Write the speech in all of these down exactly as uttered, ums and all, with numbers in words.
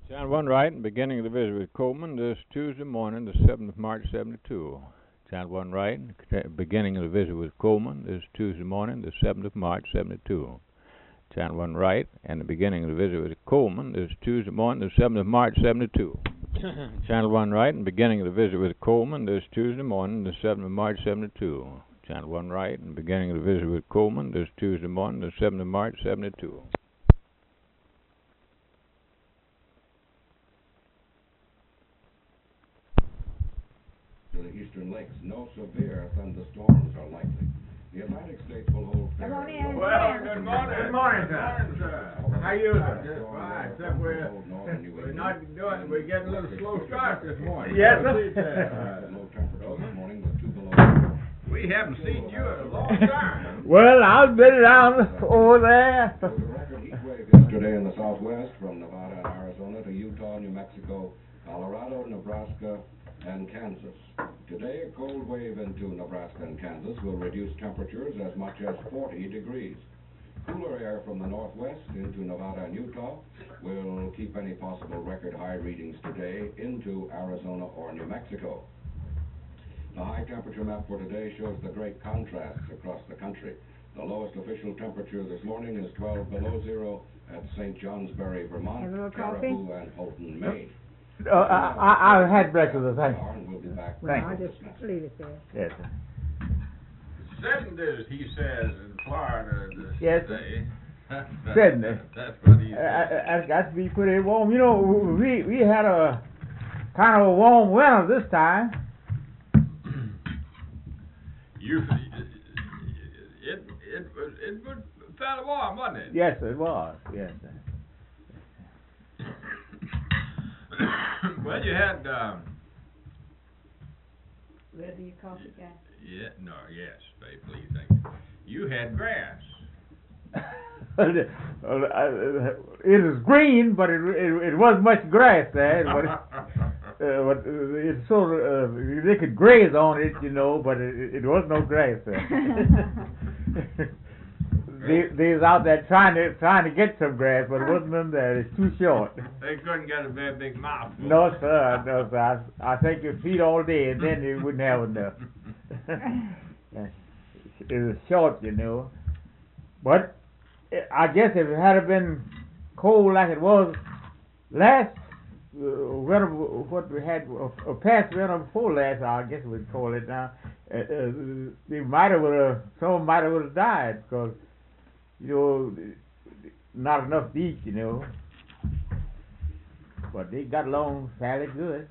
Channel one right, and beginning of the visit with Coleman this Tuesday morning, the seventh of March, seventy-two. Channel one right, beginning of the visit with Coleman this Tuesday morning, the seventh of March, seventy-two. Channel one right, and the beginning of the visit with Coleman this Tuesday morning, the seventh of March, seventy-two. Channel one right, and beginning of the visit with Coleman this Tuesday morning, the seventh of March, seventy-two. Channel one right, and beginning of the visit with Coleman this Tuesday morning, the seventh of March, seventy-two. To the eastern lakes, no severe thunderstorms are likely. The Atlantic states will hold fair. Come on in. Well, good morning. Good morning, sir. Good morning, sir. How you doing? Just fine, except we're, we're not doing, we're getting a little slow start this morning. Yes, sir. Uh, low temperature this morning was two below zero. We haven't seen you in a long time. Well, I've been down over there. There was a record heat wave yesterday in the southwest from Nevada and Arizona to Utah, New Mexico, Colorado, Nebraska, and Kansas. Today, a cold wave into Nebraska and Kansas will reduce temperatures as much as forty degrees. Cooler air from the northwest into Nevada and Utah will keep any possible record high readings today into Arizona or New Mexico. The high temperature map for today shows the great contrasts across the country. The lowest official temperature this morning is twelve below zero at Saint Johnsbury, Vermont, Have a little coffee? Caribou, and Houghton, Maine. Uh, I, I, I had breakfast, thank you. And we'll be back. Well, Thank I'll you. just leave it there. Yes, sir. seventies, he says, in Florida this Yes. day. seventy. That's what he Uh, said. That's got to be pretty warm. You know, we we had a kind of a warm winter this time. You, it, it was, it was fairly warm, wasn't it? Yes, it was. Yes, sir. Well, you had, um, Ready your coffee, guy? yeah, no, yes, babe, please, thank you. You had grass. it is green, but it it, it wasn't much grass there. But it, uh, but it's sort of uh, they could graze on it, you know, but it, it was no grass there. they they was out there trying to trying to get some grass, but it wasn't none there. It's too short. They couldn't get a very big mouthful. No sir, no sir. I, I think you feed all day, and then you wouldn't have enough. It was short, you know. But I guess if it had been cold like it was last uh, winter, what we had, uh, past winter before last, I guess we'd call it now, uh, uh, they might have, uh, some might have would have died because, you know, not enough to eat, you know. But they got along fairly good.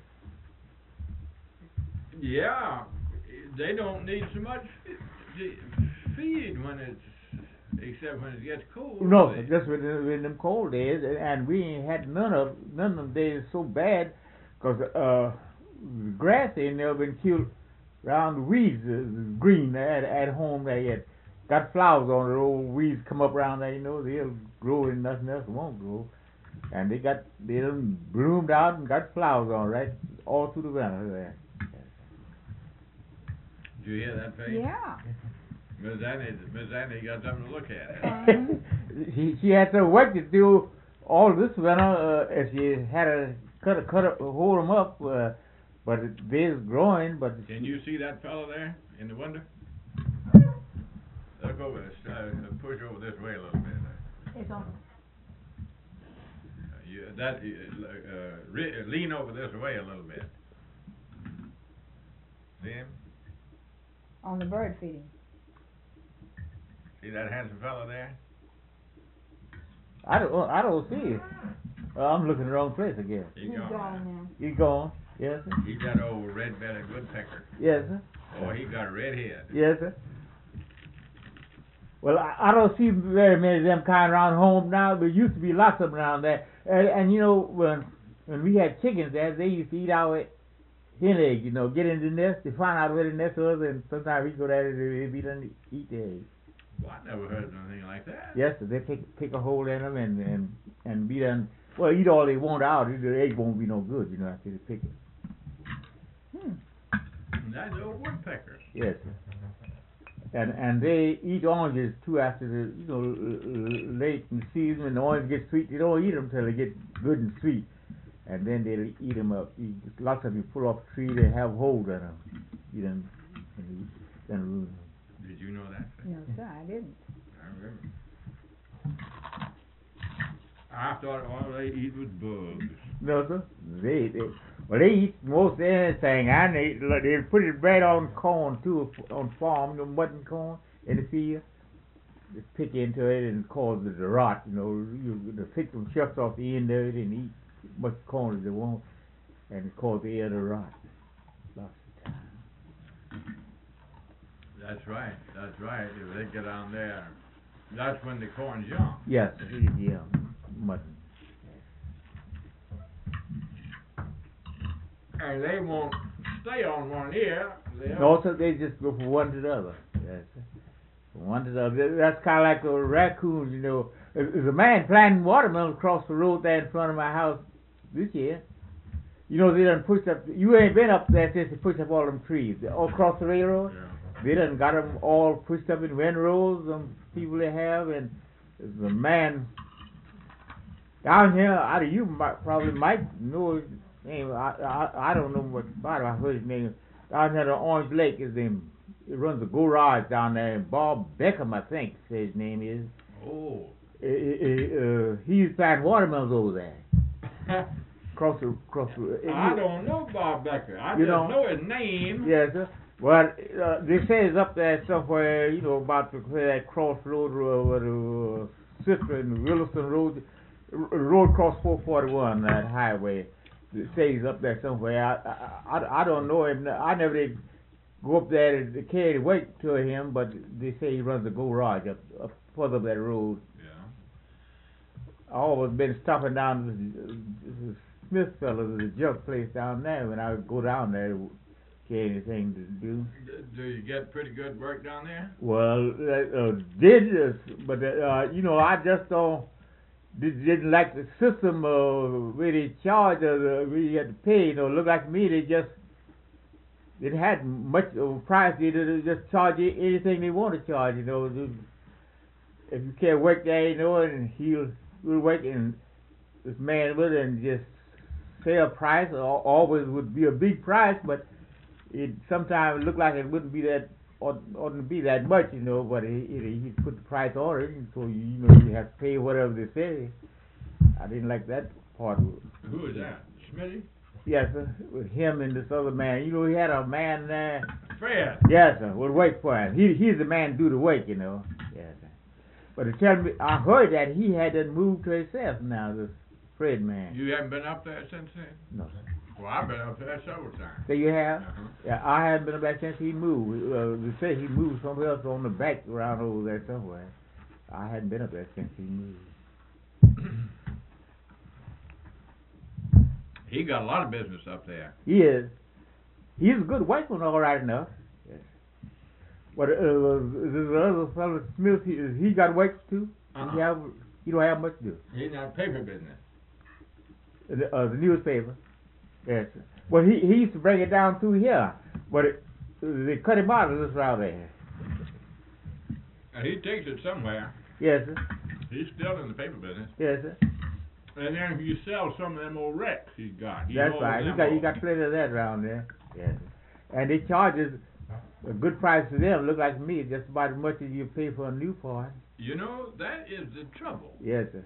Yeah, they don't need so much feed when it's, except when it gets cold. No, They- just with, the- with them cold days, and we ain't had none of none of them days so bad, cause uh, the grass ain't never been killed around the weeds, uh, green at at home. They had got flowers on it. Old weeds come up around there, you know. They'll grow and nothing else won't grow, and they got they done bloomed out and got flowers on it, right all through the winter there. Did you hear that, Faith? Yeah. Miss Annie, Miss Annie got something to look at. Um, she she had some work to do all this winter. Uh, if she had to cut a cut a, hold them up, uh, but it, they's growing. But Can you see that fellow there in the window? Look over this, uh, push over this way a little bit. it's on. Uh, you, that, uh, uh, re- lean over this way a little bit. See him? On the bird feeding. See that handsome fellow there? I don't I don't see it. Uh, I'm looking in the wrong place again. He He's gone. gone now. You gone? Yes sir. He got old red-bellied woodpecker. Yes sir. Oh, he got a red head. Yes sir. Well, I, I don't see very many of them kind around home now. There used to be lots of them around there. And, and you know, when when we had chickens there, they used to eat our hen eggs, you know, get in the nest, they find out where the nest was, and sometimes we go there and they be done to eat the eggs. Well, I never heard of anything like that. Yes sir, they pick pick a hole in them and, and, and be done, well, eat all they want out, the egg won't be no good, you know, after they pick it. Hmm. That's old woodpeckers. Yes sir. And and they eat oranges too after the, you know, l- l- late in the season when the orange gets sweet. They don't eat them till they get good and sweet. and then they eat them up. You, lots of you pull off a tree, they have holes in them. You done, and you done Did you know that? No, sir, I didn't. I remember. I thought all they eat was bugs. no, sir. They, they, well, they eat most anything, and they, like, they put it right on corn too, on farm, the mutton corn in the field. Just pick into it and cause it to rot, you know. You, you pick some shucks off the end of it and eat as much corn as they want, and cause the air to rot. Lots of time. That's right, that's right. If they get on there, that's when the corn's young. Yes, yeah, mutton. And they won't stay on one ear. They'll- Also, they just go from one to the other. Yes, sir. From one to the other. That's kind of like a raccoon, you know. There's a man planting watermelons across the road there in front of my house this year. You know, they done pushed up, you ain't been up there since they pushed up all them trees. All across the railroad. Yeah. They done got them all pushed up in windrows, them people they have, and there's a man down here, out of you might, probably might know his name. I, I, I don't know much about him. I heard his name. Down here, the Orange Lake is him. He runs a garage down there. Bob Beckham, I think, his name is. Oh. Uh, uh, uh, he's planting watermelons over there. Across the, across the. I don't know Bob Becker. I You just don't? know his name. Yes, sir. Well, uh, they say it's up there somewhere, you know, about the, that crossroad, uh, where the uh, Sister and Williston Road, r- road across four forty-one, that highway. They say he's up there somewhere. I, I, I, I don't know him. I never did go up there to carry the weight to him, but they say he runs a garage up, up further up that road. Yeah. I always been stopping down to the Smith fellas, the junk place down there, when I would go down there. Can't anything to do. D- do you get pretty good work down there? Well, uh, uh, did this, but uh, you know, I just don't did, didn't like the system uh, where they charge or uh, where you had to pay. You know, look like me, they just it had much of a price. They did just charge you anything they want to charge. You know, if you can't work there, you know, and he'll will work and this man would and just say a price. Or always would be a big price, but it sometimes looked like it wouldn't be that, ought, oughtn't to be that much, you know, but he, he, he put the price on it, and so, you, you know, you have to pay whatever they say. I didn't like that part of it. Who is that? Smitty? Yes, sir, with him and this other man. You know, he had a man there. Fred. Yes, sir, would wait for him. He, he's the man do the work, you know. Yes, sir. But to tell me, I heard that he had to move to himself now, this Fred man. You haven't been up there since then? No, sir. Well, I've been up there several times. So you have? Uh-huh. Yeah, I haven't been back since he moved. Uh, they say he moved somewhere else on the back around over there somewhere. I hadn't been up there since he moved. He got a lot of business up there. He is. He's a good workman, all right enough. Yes. But uh, the other fellow Smith, he, he got work too. Uh-uh. He have, he don't have much to do. He's not paper business. The, uh, the newspaper. Yes. Well, he he used to bring it down through here, but it, they cut him out of this route there. And he takes it somewhere. Yes, sir. He's still in the paper business. Yes, sir. And then you sell some of them old wrecks he's got. He That's hauls right. He them got he off. got plenty of that around there. Yes. And they charges a good price to them. Look like me, just about as much as you pay for a new part. You know, that is the trouble. Yes, sir.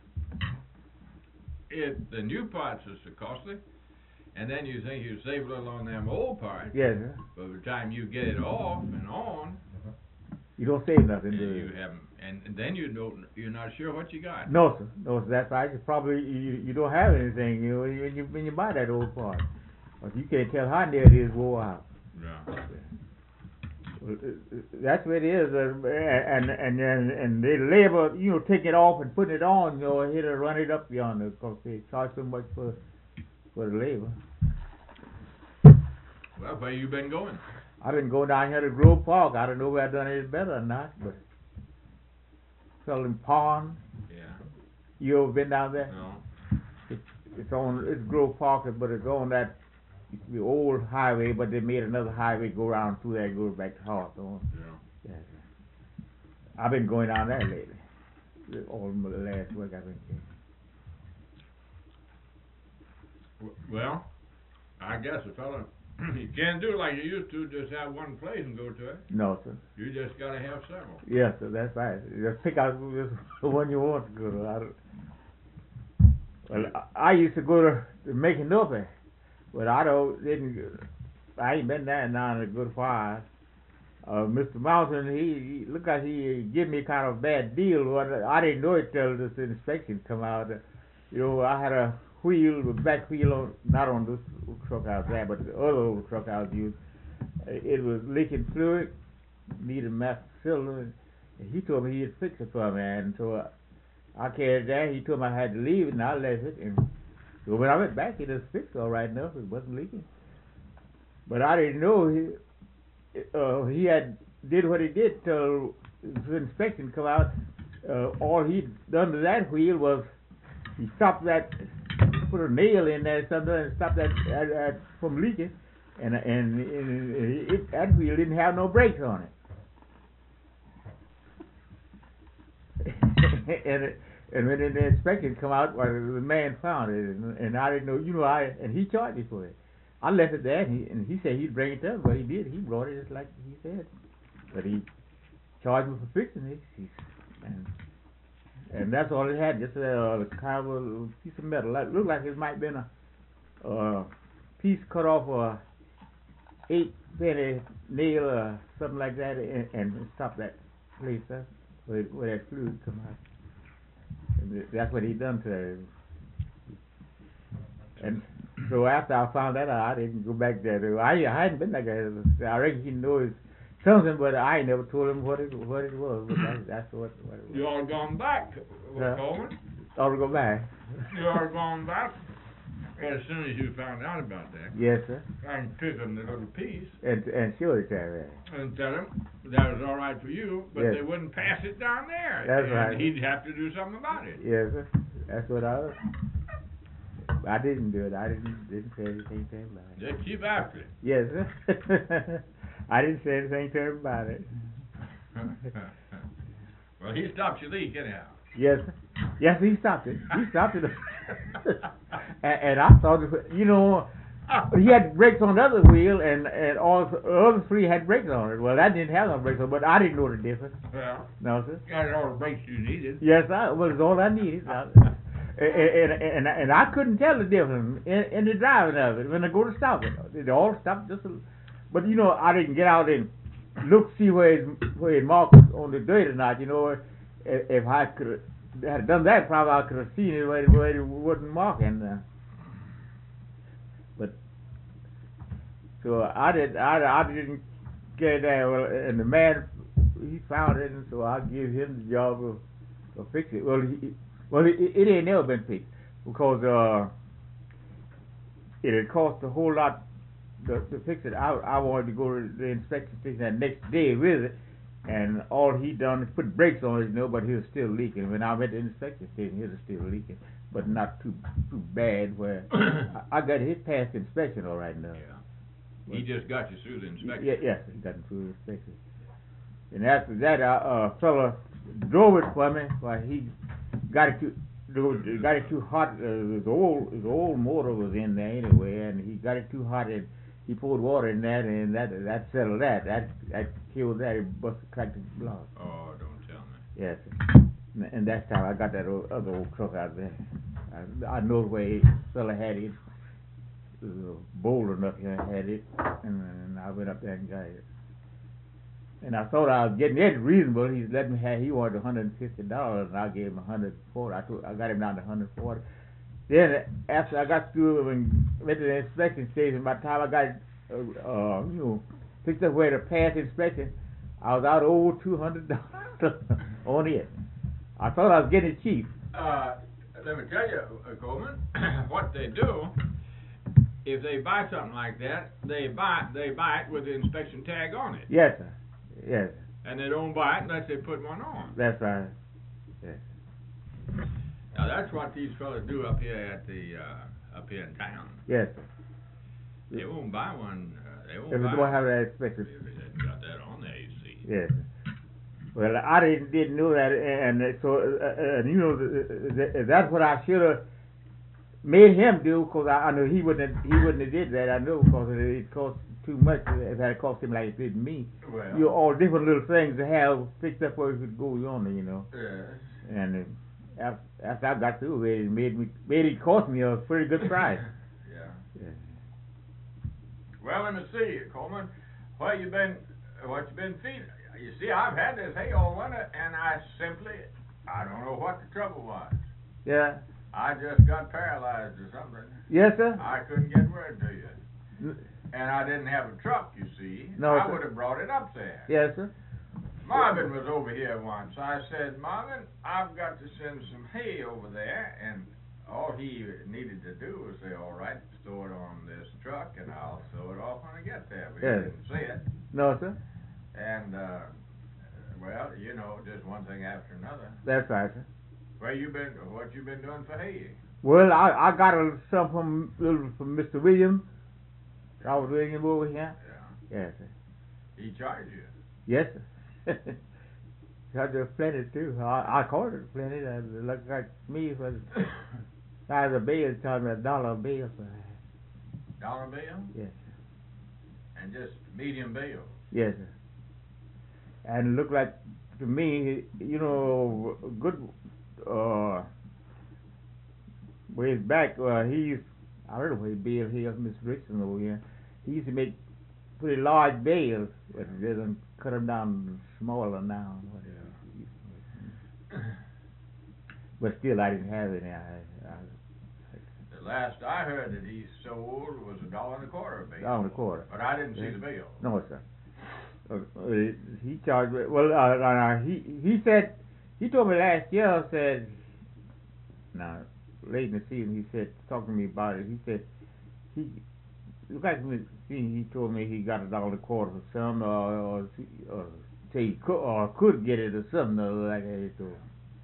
It the new parts are so costly, and then you think you save a little on them old parts. Yes, sir. But by the time you get it off and on, You don't save nothing, and do you you? haven't, and, and then you don't, you're not sure what you got. No, sir. No, sir. That's right. You probably you, you don't have anything, you know, when you when you buy that old part. But you can't tell how near it is wore out. Yeah. Well, uh, uh, That's what it is, uh, and and and and they labor, you know, take it off and put it on, you know, here to run it up yonder, because they charge so much for for the labor. Well, where you been going? I've been going down here to Grove Park. I don't know if I've done any better or not, but selling pond. Yeah. You ever been down there? No. It's, it's on it's Grove Park, but it's on that used to be old highway, but they made another highway go around through there, go back to Hawthorne. Yeah. Yes. I've been going down there lately. All my last week I've been W- Well, I guess a fella, you can't do it like you used to, just have one place and go to it. No, sir. You just gotta have several. Yes, sir, that's right. Just pick out just the one you want to go to. I, don't- well, I, I used to go to, to Making Up, but I don't, didn't, I ain't been there now in a good while. Uh, Mister Mountain, he, he looked like he give me kind of a bad deal. What I didn't know it till this inspection come out. You know, I had a wheel, the back wheel on, not on this truck I was at, but the other old truck I was using. It was leaking fluid, needed master cylinder. And he told me he'd fix it for me, and so uh, I carried it there. He told me I had to leave it, and I left it. And so when I went back, it was fixed all right enough. It wasn't leaking. But I didn't know he. Uh, he had did what he did till the inspection come out. Uh, all he'd done to that wheel was he stopped that, put a nail in there something and stopped that uh, uh, from leaking, and and, and it, that wheel didn't have no brakes on it. and it, and when the inspection come out, well, the man found it, and, and I didn't know. You know, I and he charged me for it. I left it there, and he, and he said he'd bring it up, but he did. He brought it just like he said. But he charged me for fixing it, he, and and that's all it had, just a, a kind of a little piece of metal. It looked like it might have been a, a piece cut off a eight penny nail or something like that, and, and stop that place up where, where that fluid come out. And that's what he done to it. And so after I found that out, I didn't go back there. I I hadn't been back there. I reckon he knows something, but I never told him what it what it was. But that, that's what, what it was. You all gone back, Huh? Coleman. Ought to go back. You all gone back as soon as you found out about that. Yes, sir. I can took him the little piece And and show it to him. and tell him that was all right for you, but Yes. they wouldn't pass it down there. That's and right. He'd have to do something about it. Yes, sir. That's what I was. I didn't do it. I didn't didn't say anything to him about it. Just keep after it. Yes, sir. I didn't say anything to him about it. Well, he stopped your leak anyhow. Yes, sir. Yes, he stopped it. He stopped it. and, and I thought, you know, he had brakes on the other wheel, and and all the other three had brakes on it. Well, that didn't have no brakes on it, but I didn't know the difference. Well, No, sir. got all the brakes you needed. Yes, I well, it's all I needed. I, and, and, and, and I couldn't tell the difference in, in the driving of it when I go to stop it. It all stopped just a, but you know, I didn't get out and look, see where it, where it marked on the dirt or not. You know, if, if I could have done that, probably I could have seen it where it, where it wasn't marking. Uh, but, so I did, I, I didn't get there, well, and the man, he found it, and so I gave him the job of, of fixing it. Well, he, Well, it, it ain't never been fixed because uh, it had cost a whole lot to, to fix it. I, I wanted to go to the inspection station that next day with it, and all he done is put brakes on it, you know, but he was still leaking. When I went to the inspection station, he was still leaking, but not too too bad. Where I, I got his past inspection all right now. Yeah. He just got you through the inspection. Yeah, yes, he got him through the inspection. And after that, a uh, uh, fella drove it for me. Why he got it too, got it too hot. Uh, the old, the old motor was in there anyway, and he got it too hot, and he poured water in that, and that that settled that. That that killed that. It busted, cracked the block. Oh, don't tell me. Yes, and, and that's how I got that old, other old truck out there. I, I know where the fella had it. It was bold enough he had it, and, and I went up there and got it. And I thought I was getting it reasonable. He let me have. He wanted one hundred and fifty dollars, and I gave him one hundred forty. I told, I got him down to one hundred forty. Then after I got through and went to the inspection station, by the time I got uh, uh you know fixed up where to pass inspection, I was out over two hundred dollars on it. I thought I was getting it cheap. Uh, let me tell you, uh, Coleman, what they do, if they buy something like that, they buy they buy it with the inspection tag on it. Yes, sir. Yes. And they don't buy it unless they put one on. That's right. Yes. Now that's what these fellas do up here at the uh, up here in town. Yes, sir. They won't buy one. Uh, they won't If buy it don't have that inspection. If it hasn't got that on there, you see. Yes. Well, I didn't, didn't know that, and so uh, uh, you know th- th- that's what I should have made him do because I, I knew he wouldn't have, he wouldn't have did that. I know because it, it cost too much. It had cost him like it did me. Well, You know, all different little things to have fixed up where you could go on, you know. yes. And uh, after, after I got through it, it made me made it cost me a pretty good price. Yeah. Yeah. Well, let me see, Coleman. What you been, what you been feeding? You see, I've had this hay all winter, and I simply, I don't know what the trouble was. Yeah. I just got paralyzed or something. Yes, sir. I couldn't get word to you. N- And I didn't have a truck, you see. No, I sir. would have brought it up there. Yes, sir. Marvin was over here once. I said, Marvin, I've got to send some hay over there, and all he needed to do was say, all right, store it on this truck, and I'll sew it off when I get there. But Yeah. he didn't say it. No, sir. And, uh, well, you know, just one thing after another. That's right, sir. Where you been, what you been doing for hay? Well, I I got a some from little from Mister Williams, Robert Williams over here. Yeah. Yes, sir. He charged you. Yes, sir. Charged us plenty too. I I called it plenty. It looked like me for the size of bill, charged me a dollar a bill for that. Dollar bill? Yes, And just medium bill. yes, sir. And it looked like to me, you know, good. Uh, ways back, uh, he used, I heard of his bill here, Miss Richardson over here. He used to make pretty large bales, but they done cut them down smaller now. But still, I didn't have any. I, I, The last I heard that he sold was a dollar and a quarter a bill. Dollar and a quarter. But I didn't see Yeah. the bill. No, sir. Uh, uh, he charged me. Well, uh, uh, he he said he told me last year. Said now late in the season, he said talking to me about it. He said he look like me. He told me he got a dollar and a quarter for some, or or, or say he could or could get it or something or like that. He told me.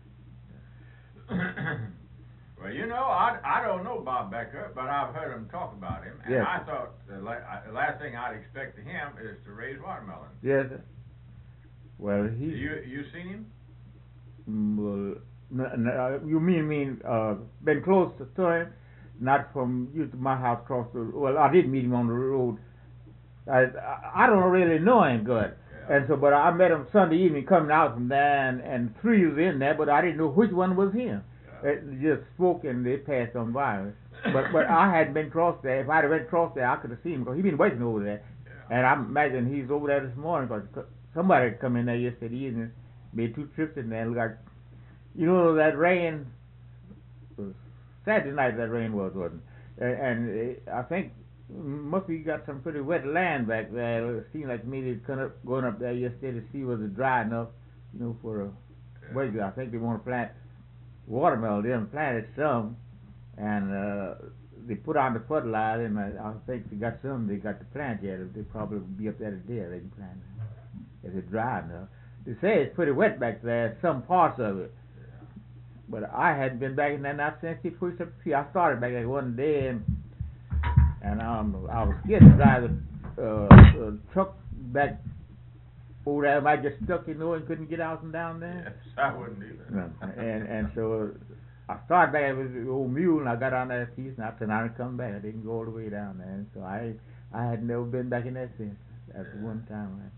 Well, you know, I, I don't know Bob Becker, but I've heard him talk about him, and Yes. I thought the, la- I- the last thing I'd expect of him is to raise watermelon. Yes, sir. Well, he. You you seen him? Mm, Well, n- n- uh, you mean mean uh, been close to him, not from you to my house across the. Well, I did meet him on the road. I I, I don't really know him good, Yeah. and so but I met him Sunday evening coming out from there, and, and three was in there, but I didn't know which one was him. They just spoke and they passed on by. But but I hadn't been across there. If I'd have been across there, I could have seen him because he been waiting over there. Yeah. And I imagine he's over there this morning because somebody had come in there yesterday evening, made two trips in there. And like, you know, that rain, was Saturday night that rain was, wasn't it? And, and uh, I think must be got some pretty wet land back there. It seemed like to me they'd come up, going up there yesterday to see was it dry enough, you know, for a Yeah. wager. I think they want to plant watermelon. They done planted some, and uh, they put on the fertilizer, and I, I think they got some they got to plant yet. They probably be up there today. They can plant it if it's dry enough. They say it's pretty wet back there, some parts of it. But I hadn't been back in there not since he pushed up the tree. I started back there one day, and and um, I was scared to drive the uh, uh, truck back over there. I might get stuck, you know, and couldn't get out and down there. Yes, I wouldn't either. No, and and so I started back with the old mule, and I got on that piece, and I said I didn't come back. I didn't go all the way down there, and so I I had never been back in that since. That's the one time. Right?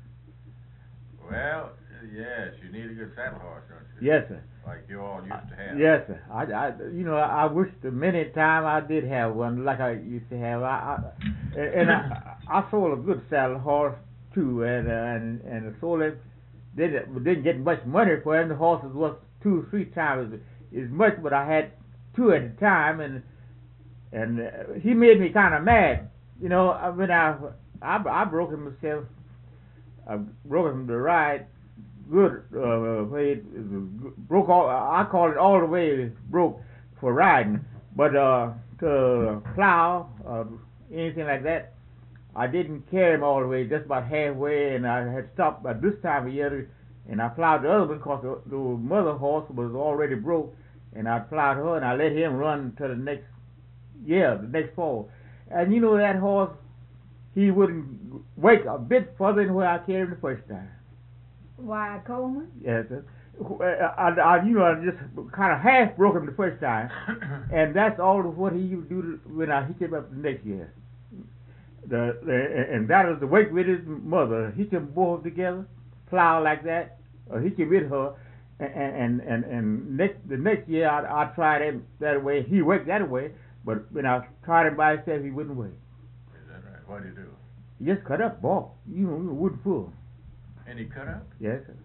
Well, yes, you need a good saddle horse, don't you? Yes, sir. Like you all used to have. Yes, sir. I, I you know, I, I wish the many time I did have one like I used to have. I, I and I, I sold a good saddle horse too, and uh, and and I sold it. Didn't didn't get much money for it. The horses was two or three times as, as much, but I had two at a time, and and uh, he made me kind of mad. You know, I mean, I I, I broke him myself. I broke him to ride. Good, uh, way it broke all. I call it all the way broke for riding, but uh, to plow, uh, anything like that, I didn't carry him all the way, just about halfway, and I had stopped by this time of year, and I plowed the other one because the, the mother horse was already broke, and I plowed her, and I let him run to the next year, the next fall, and you know that horse, he wouldn't wake a bit further than where I carried him the first time. Why, Coleman? Yes, sir. wh- I, I, I, you know, I just kind of half broke him the first time, and that's all of what he would do when I hitched him up the next year. The, the and that was the wake with his mother. Hitch them both together, plow like that, or hitch him with her, and and and, and next the next year I I tried him that way. He worked that way, but when I tried him by himself, he wouldn't work. Is that right? What do you do? He just cut up, balk, you know, wouldn't pull. And he cut up? Yes, sir.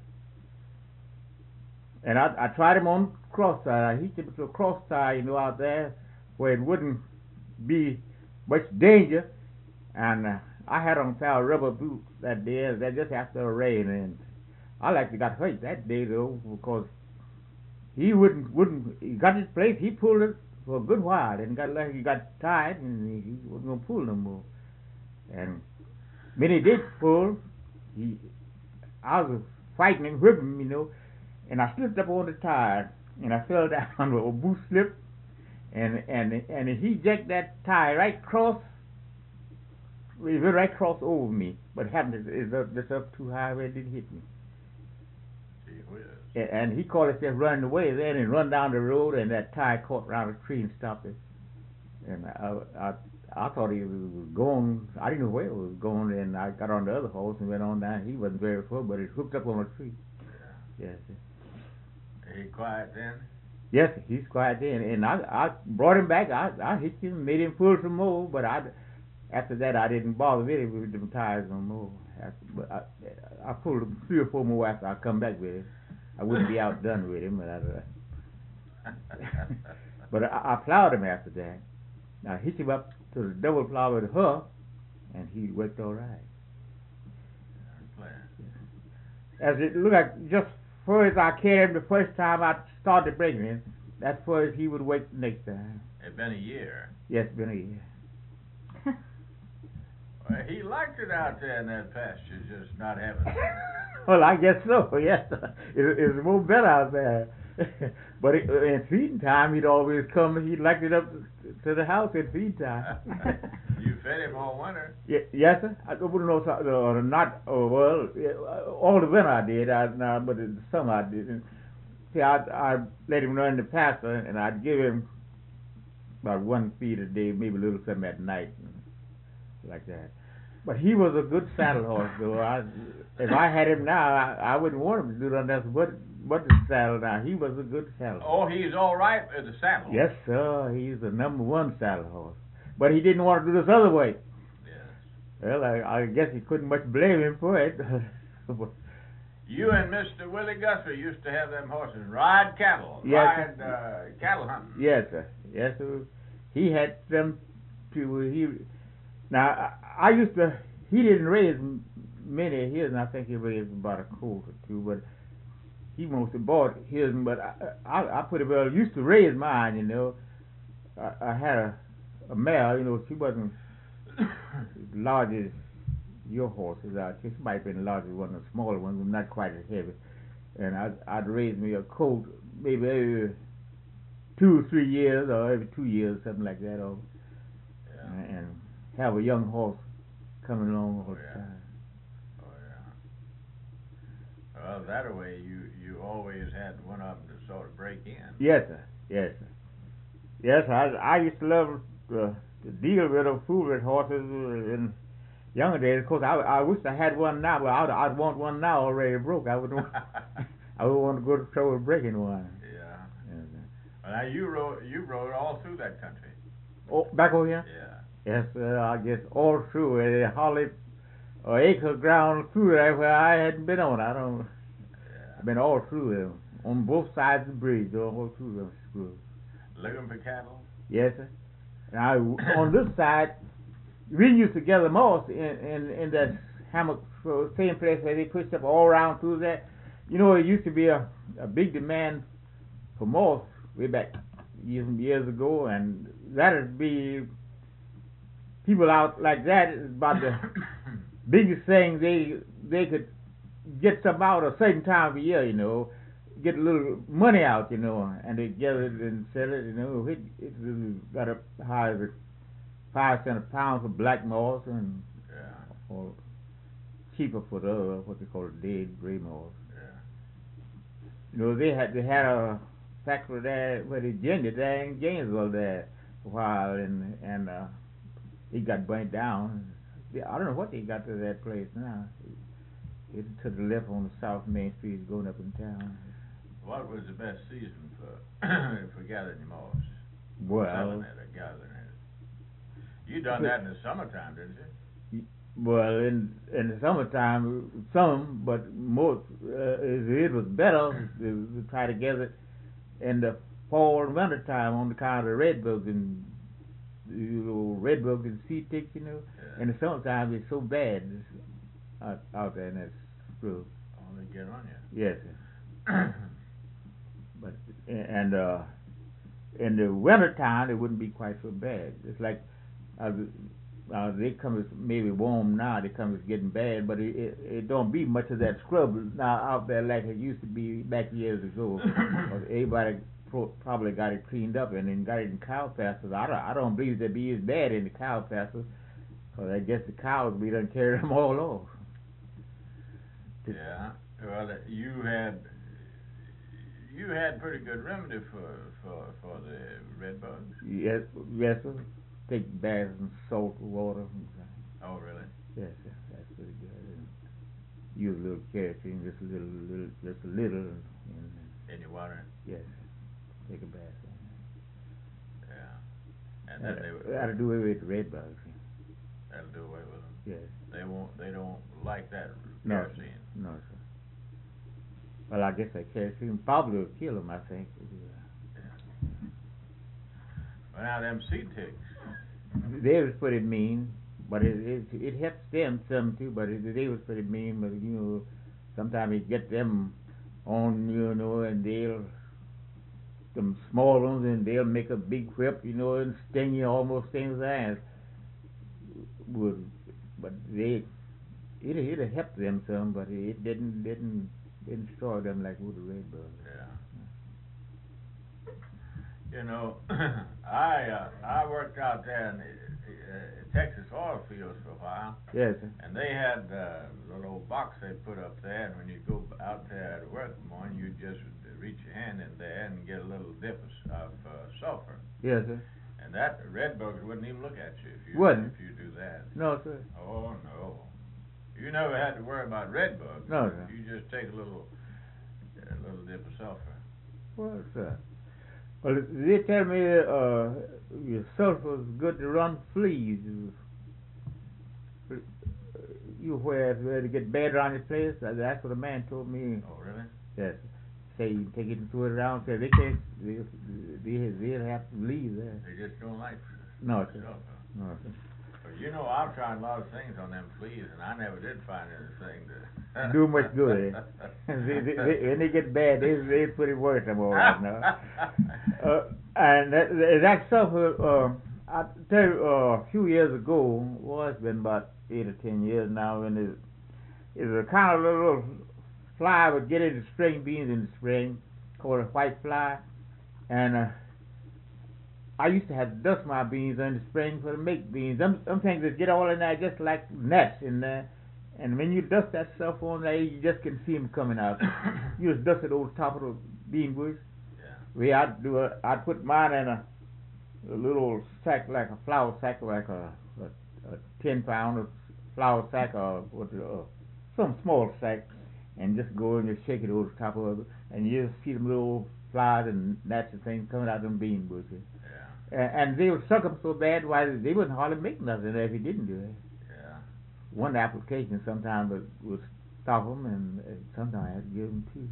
And I I tried him on cross tie. I hitched him to a cross tie, you know, out there where it wouldn't be much danger. And uh, I had on a pair of rubber boots that day, that just after a rain, and I like to got hurt that day though, because he wouldn't wouldn't he got his place. He pulled it for a good while, and got like he got tired, and he, he wasn't gonna pull no more. And when he did pull, he I was fighting and whipping him, you know, and I slipped up on the tire, and I fell down with a boot slip, and and and he jacked that tire right across. He went right across over me, but happened is up just up too high where it didn't hit me. Gee whiz. A- And he called himself running away then and run down the road, and that tire caught around a tree and stopped it. And I, I, I thought he was going. I didn't know where he was going, and I got on the other horse and went on down. He wasn't very far, but it hooked up on a tree. Yeah. Yes, sir. He quiet then? Yes, sir, he's quiet then, and I, I brought him back. I, I hit him, made him pull some more, but I. After that, I didn't bother with him with them tires no more. After, but I, I pulled him three or four more after I come back with him. I wouldn't be outdone with him, but I, but I, I plowed him after that. I hitched him up to the double plow with her, and he worked all right. As it looked like, just far as I carried him the first time I started breaking him, that's far as he would work the next time. It's been a year. Yes, it's been a year. Well, he liked it out there in that pasture, just not having it. Well, I guess so. Yes, it, it's more better out there. But it, in feeding time, he'd always come. He'd like it up to the house at feed time. You fed him all winter. Ye- yes, sir. I wouldn't know so- or not. Oh, well, yeah, all the winter I did. I, now, but in the summer I didn't. See, I I let him run the pasture, and I'd give him about one feed a day, maybe a little something at night, like that. But he was a good saddle horse, though. I, if I had him now, I, I wouldn't want him to do nothing but but the saddle. Now he was a good saddle horse. Oh, he's all right with the saddle. Yes, sir. He's the number one saddle horse. But he didn't want to do this other way. Yes. Well, I, I guess you couldn't much blame him for it. You and Mister Willie Guthrie used to have them horses ride cattle, Yes, ride uh, cattle hunting. Yes, sir. Yes, sir. He had them to he. Now I, I used to. He didn't raise m- many of his, and I think he raised about a colt or two. But he mostly bought his. But I, I, I put it well. Used to raise mine, you know. I, I had a, a mare, you know. She wasn't as large as your horses are. She might have been larger, one of the smaller ones, but not quite as heavy. And I'd, I'd raise me a colt maybe every two or three years, or every two years, something like that, or Yeah. and, and have a young horse coming along all Oh, the yeah. time. Oh yeah. Well, that way you you always had one of them to sort of break in. Yes, sir. Yes, sir. Yes, I I used to love uh, to deal with or fool with horses in younger days. Of course, I I wish I had one now, but I'd, I'd want one now already broke. I wouldn't want, I wouldn't want to go to trouble breaking one. Yeah. Yes, sir. Well, now you rode you rode all through that country. Oh, back over here. Yeah. Yes, sir. I guess all through it, hardly an acre of ground through there where I hadn't been on. I don't. Yeah. I've been all through there, on both sides of the bridge, all through the school. Looking for cattle. Yes, sir. Now on this side, we used to gather moss in in, in that hammock, so same place where they pushed up all around through there. You know, it used to be a, a big demand for moss way back years and years ago, and that'd be people out like that is about the biggest thing they they could get something out a certain time of year, you know, get a little money out, you know, and they gather it and sell it, you know. It it got up high as five cents a pound for black moss, and Yeah. or cheaper for the other, what they call dead gray moss. Yeah. You know, they had they had a factory there where they ginger there in Gainesville there for a while, and and uh, it got burnt down. I don't know what they got to that place now. It's to the left on the South Main Street, going up in town. What was the best season for for gathering moss? Well, Selling it or gathering it. You done that in the summertime, didn't you? well, in in the summertime, some, but most uh, it, it was better to, to try to gather it in the fall and winter time on the kind of red bugs and you know red bugs and sea ticks, you know. Yeah. In the summertime, it's so bad out, out there in that screw. Oh, they get on you. Yes, sir. But and uh, in the winter time, it wouldn't be quite so bad. It's like uh, uh, they come as maybe warm now. They come as getting bad, but it, it it don't be much of that scrub now out there like it used to be back years ago. Everybody pro- probably got it cleaned up and then got it in cow pastures. I don't I don't believe it be as bad in the cow pastures, because I guess the cows we done carry them all off. Yeah. Well, you had you had pretty good remedy for for for the red bugs. Yes, yes, sir. Take baths in salt water. Oh, really? Yes, sir. That's pretty good. And use a little kerosene, just a little, little, just a little. And, In your water. yes, sir. Take a bath. In. Yeah. And then they would. That'll do away with the red bugs. That'll do away with them. Yes. They won't. They don't like that No, kerosene. sir. No, sir. Well, I guess that kerosene probably will kill them, I think. Yeah. Well, now them sea ticks. They was pretty mean, but it it, it helps them some too. But it, they was pretty mean. But you know, sometimes you get them on, you know, and they'll them small ones, and they'll make a big whip, you know, and sting you almost stings the ass. Would, but they it it helped them some, but it didn't didn't didn't destroy them like would the red bug. Yeah. You know, I uh, I worked out there in the, uh, Texas oil fields for a while, Yes, sir. and they had uh, a little box they put up there, and when you go out there to work in the morning, you just reach your hand in there and get a little dip of, of uh, sulfur, Yes, sir. and that red bugs wouldn't even look at you if you Wouldn't? if you do that. No, sir. Oh no, you never had to worry about red bugs. No, sir. You just take a little a little dip of sulfur. Well, sir. Well, they tell me uh, your sulfur is good to run fleas. You where where to get bad around your place? That's what a man told me. Oh really? Yes. Say you take it and throw it around. Say they can't. They they they'll have to leave there. They just don't like No, sir. sulfur. No, sir. But you know, I've tried a lot of things on them fleas, and I never did find anything to Do much good. they, they, they, when they get bad, they they put it worse than all right now. Uh, and that, that sulfur, uh, I tell you, uh, a few years ago, well, it's been about eight or ten years now, and it's, it's a kind of little fly would get into string beans in the spring, called a white fly, and uh, I used to have to dust my beans in the spring for the make beans. Them, them things that get all in there just like nuts in there. And when you dust that stuff on there, you just can see them coming out. You just dust it over the top of the bean bush. Yeah. We I'd do a, I'd put mine in a, a little sack, like a flour sack, like a, a, a ten pound of flour sack, or what, uh, some small sack, and just go and just shake it over the top of it, and you just see them little flies and gnats and things coming out of them bean bushes. Yeah. And, and they would suck them so bad, why they wouldn't hardly make nothing if you didn't do it. Yeah. One application sometimes would, would stop them, and, and sometimes I had to give them two.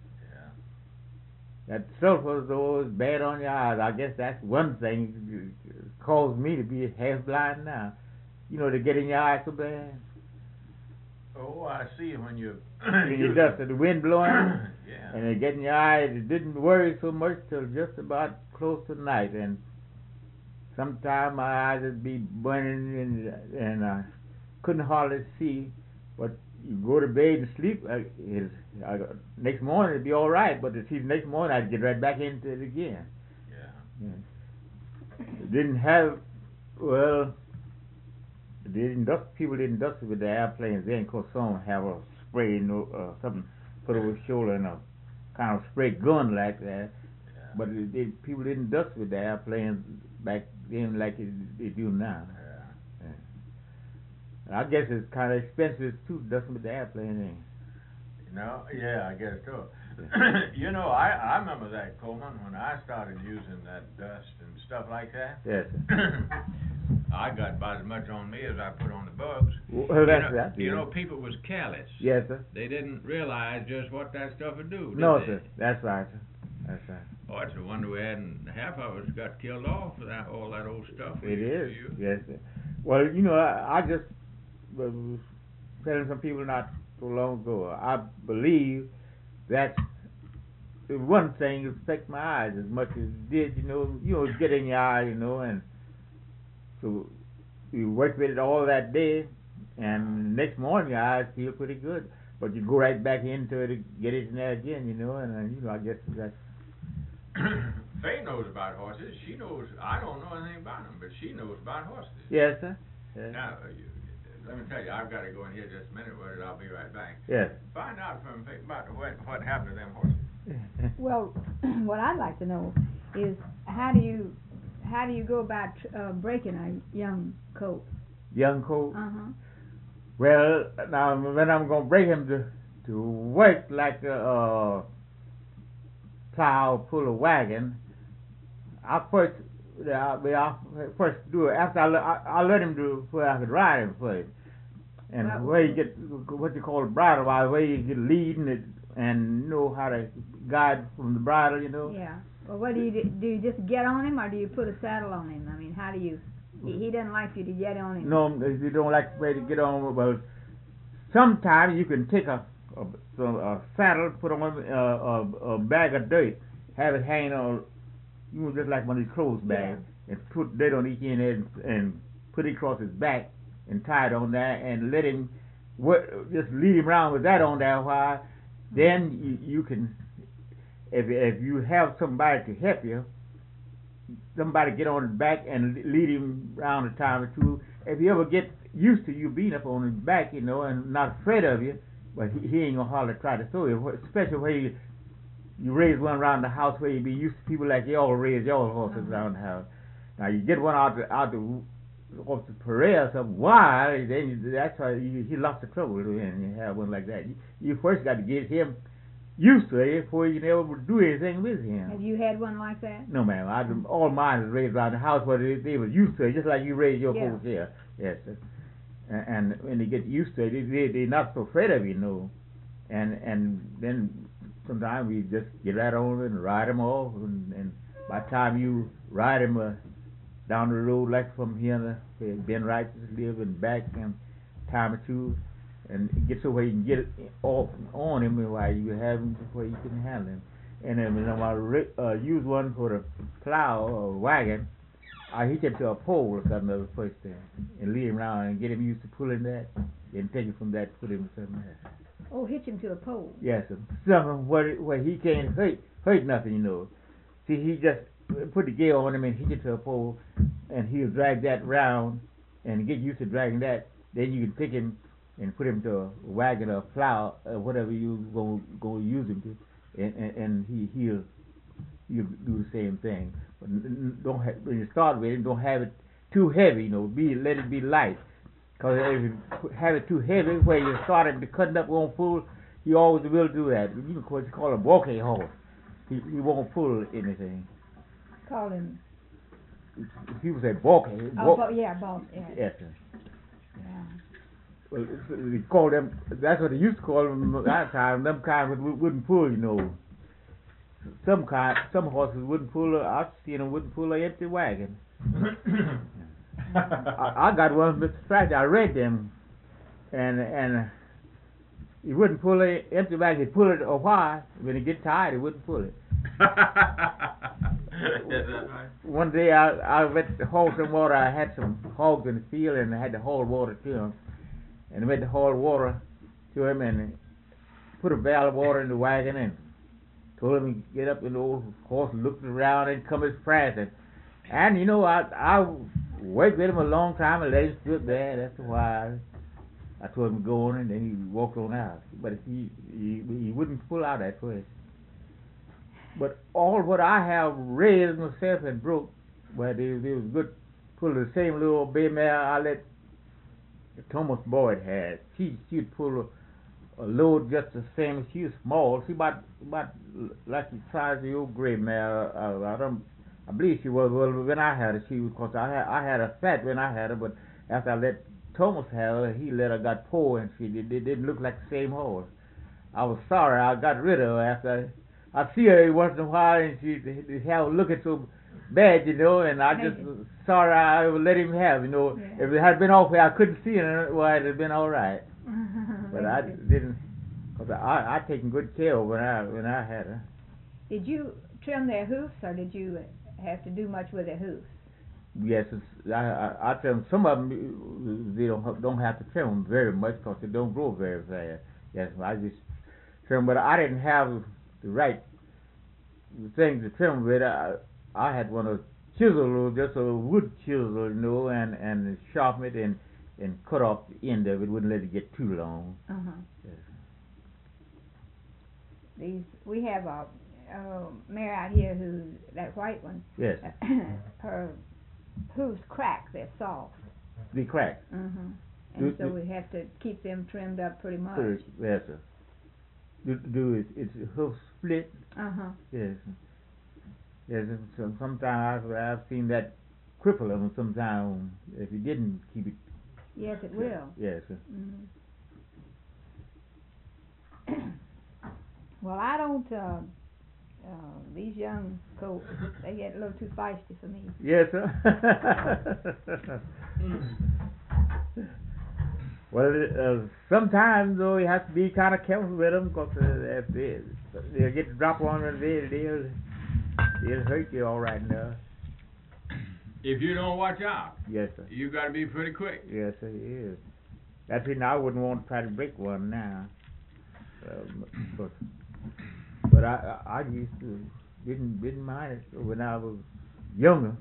Yeah. That sulfur though is bad on your eyes. I guess that's one thing that caused me to be half blind now. You know, to get in your eyes so bad. Oh, I see when you. When you dust the wind blowing, Yeah. and it get in your eyes, it didn't worry so much till just about close to night, and sometimes my eyes would be burning, and and I couldn't hardly see. But you go to bed and sleep, uh, is uh, next morning it'd be all right. But to see the next morning, I'd get right back into it again. Yeah. Yeah. It didn't have, well, they didn't dust, people didn't dust it with the airplanes then, because some have a spray, you know, uh, something put over the shoulder and a kind of spray gun like that. But it, it, people didn't dust with the airplanes back then like it, they do now. Yeah. Yeah. I guess it's kind of expensive too, dusting with the airplane. Ain't You know, yeah, I guess so. You know, I, I remember that, Coleman, when I started using that dust and stuff like that. it? Yes, sir. I got about as much on me as I put on the bugs. Well, that's you know, that. you know, people was careless. Yes, sir. They didn't realize just what that stuff would do. Did No, they? sir. That's right, sir. That's right. Oh, it's a wonder we hadn't half of us got killed off for that all that old stuff. we It used to is. use. Yes, sir. Well, you know, I, I just was telling some people not so long ago. I believe that the one thing affect my eyes as much as it did. You know, you know, get in your eye, you know, and so you work with it all that day, and the next morning your eyes feel pretty good. But you go right back into it, and get it in there again, you know, and uh, you know, I guess that's. Faye knows about horses. She knows. I don't know anything about them, but she knows about horses. Yes, sir. Yes. Now, uh, you, let me tell you, I've got to go in here just a minute, but I'll be right back. Yes. Find out from Faye about what what happened to them horses. Well, what I'd like to know is how do you, how do you go about uh, breaking a young colt? Young colt. Uh-huh. Well, now when I'm gonna break him to to work like a uh, plow, pull a wagon, I first I, I first do it after I, le- I I let him do where I could ride him first, and Well- where you get what you call a bridle while where you get leading it and know how to guide from the bridle, you know. Yeah. Well, what do you do? Do you just get on him, or do you put a saddle on him? I mean, how do you? He, he doesn't like you to get on him. No, if you don't like the way to get on, well, sometimes you can take a a, so a saddle, put on a, a, a bag of dirt, have it hanging on, you know, just like one of these clothes bags, and put dirt on each end and, and put it across his back and tie it on there and let him, what, just lead him around with that on there a while. Then you, you can, if if you have somebody to help you, somebody get on his back and lead him around a time or two. If you ever get used to you being up on his back, you know, and not afraid of you, but he, he ain't gonna hardly try to throw you, especially where you, you raise one around the house where you be used to people like y'all raise y'all horses Uh-huh. around the house. Now you get one out the, out the, off the parade or something wild, then you, that's why you, he lots of trouble when you have one like that. You, you first got to get him used to it before you can ever do anything with him. Have you had one like that? No, ma'am. I, all mine is raised around the house where they, they was used to it, just like you raise your Yeah. folks here. Yes, sir. And, and when they get used to it, they, they, they're not so afraid of you, know. And and then sometimes we just get right on and ride them off. And, and by the time you ride them uh, down the road, like from here to Ben Righteous live and back, and time or two, and get so where you can get it off and on him while you have him where you can handle him. And then when I uh, use one for the plow or wagon, I hitch him to a pole or something of the first thing and lead him around and get him used to pulling that, then take it from that, put him in something else. Oh, hitch him to a pole. Yes, sir. Something where, where he can't hurt, hurt nothing, you know. See, he just put the gear on him and hitch it to a pole, and he'll drag that round and get used to dragging that. Then you can pick him and put him to a wagon or a plow or whatever you going go use him to, and, and, and he he'll he'll do the same thing. But n- n- don't have, when you start with him, don't have it too heavy. You know, be let it be light. Because if you put- have it too heavy, where you start him to cutting up on full, he always will do that. You know, what you call a bouquet horse. He he won't pull anything. Call him. People say bouquet. Oh, bo- bo- yeah, boss. Yeah. Yes, sir. Yeah. Well, it's- they call them. That's what they used to call them at that time. Them kind wou- wouldn't pull, you know. Some kind, some horses wouldn't pull. A, I've seen them wouldn't pull an empty wagon. I, I got one of Mister Scratch. I read them, and and he wouldn't pull an empty wagon. He'd pull it a while. When he get tired, he wouldn't pull it. Is that right? One day I I went to haul some water. I had some hogs in the field, and I had to haul water to him. And I went to haul water to him and put a barrel of water in the wagon and told him to get up. And the old horse looked around and come as prancing. And you know, I I worked with him a long time and let him sit there. That's why I, I told him to go on, and then he walked on out. But he he, he wouldn't pull out at first. But all what I have raised myself and broke, well, they, they was good. Pull the same little bay mare I let Thomas Boyd had. She she'd pull a, a load just the same as she was small. She about about like the size of your gray mare. Uh, I don't. I believe she was. Well, when I had her, she was. Cause I had I had her fat when I had her, but after I let Thomas have her, he let her got poor, and she did. It didn't look like the same horse. I was sorry. I got rid of her after. I see her every once in a while, and she the hair was looking so bad, you know, and I just was sorry I would let him have, you know. Yeah. If it had been off where I couldn't see it, well, it'd have been all right. But I didn't, cause I I taken good care of when I when I had her. Did you trim their hoofs, or did you have to do much with their hoofs? Yes, it's, I, I I tell them some of them they don't have, don't have to trim them very much because they don't grow very fast. Yes, I just trim, but I didn't have the right things to trim with. I I had one of chisel, just a wood chisel, you know, and and sharpen it and and cut off the end of it. Wouldn't let it get too long. Uh huh. Yes. These we have a, a mare out here who's that white one. Yes. Her hooves crack. They're soft. They crack. Mm-hmm. Do- And so do- we have to keep them trimmed up pretty much. First, yes, sir. Do, do it, it's a hoof split. Uh huh. Yes. Yes. Some, sometimes I've, I've seen that cripple them. Sometimes if you didn't keep it. Yes, it will. Yes, sir. Mm-hmm. Well, I don't. Uh, uh, these young colts, they get a little too feisty for me. Yes, sir. Well, uh, sometimes though you have to be kind of careful with them because uh, if they they get to drop on them, they they'll they'll hurt you all right now. If you don't watch out, Yes, sir. you got to be pretty quick. Yes, sir. It is. That's reason I wouldn't want to try to break one now. Um, but but I I I used to didn't didn't mind it when I was younger.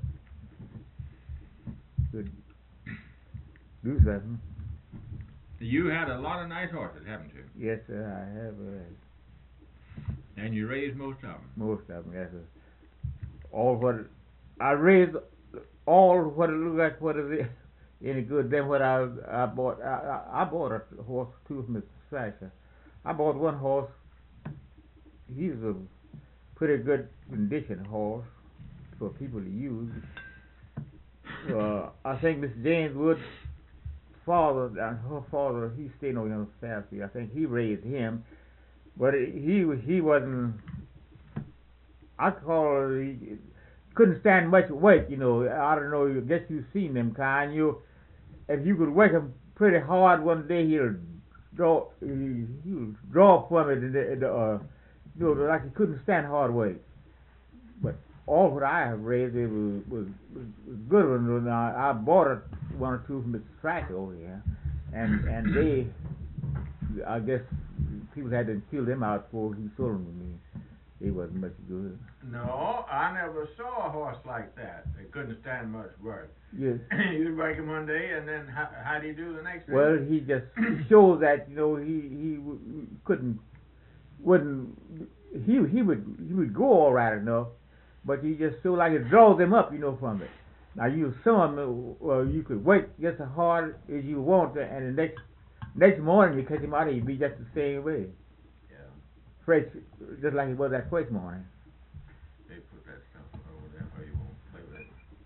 Could do something. You had a lot of nice horses, haven't you? Yes, sir. I have uh, And you raised most of them. most of them. Yes, sir. All what I raised, all what it looked like, what is it any good? Then what I I bought, I I, I bought a horse too from Mister Thrasher. I bought one horse. He's a pretty good condition horse for people to use. Uh, I think Miss James Wood's father, and her father, he stayed on young Fairfield. I think he raised him, but he he wasn't. I call it, he couldn't stand much weight. You know, I don't know. I guess you've seen them kind. You, if you could work him pretty hard one day, he'll draw. He, he'll draw from it, and the, uh, you know, like he couldn't stand hard weight. But all what I have raised it was was, was, was good ones. I, I bought it, one or two from Mister Thrasher over here, and and they, I guess people had to kill them out before he sold them to me. They wasn't much good. No, I never saw a horse like that. They couldn't stand much work. Yes. You'd break him one day, and then how, how do you do the next day? Well, he just showed that you know he he w- couldn't wouldn't he he would he would go all right enough, but he just feel like it draws them up, you know, from it. Now you some of them, well, you could wait just as hard as you want, to, and the next next morning you catch him out, he'd be just the same way, Yeah, fresh, just like he was that first morning. they put that stuff over there where you won't play with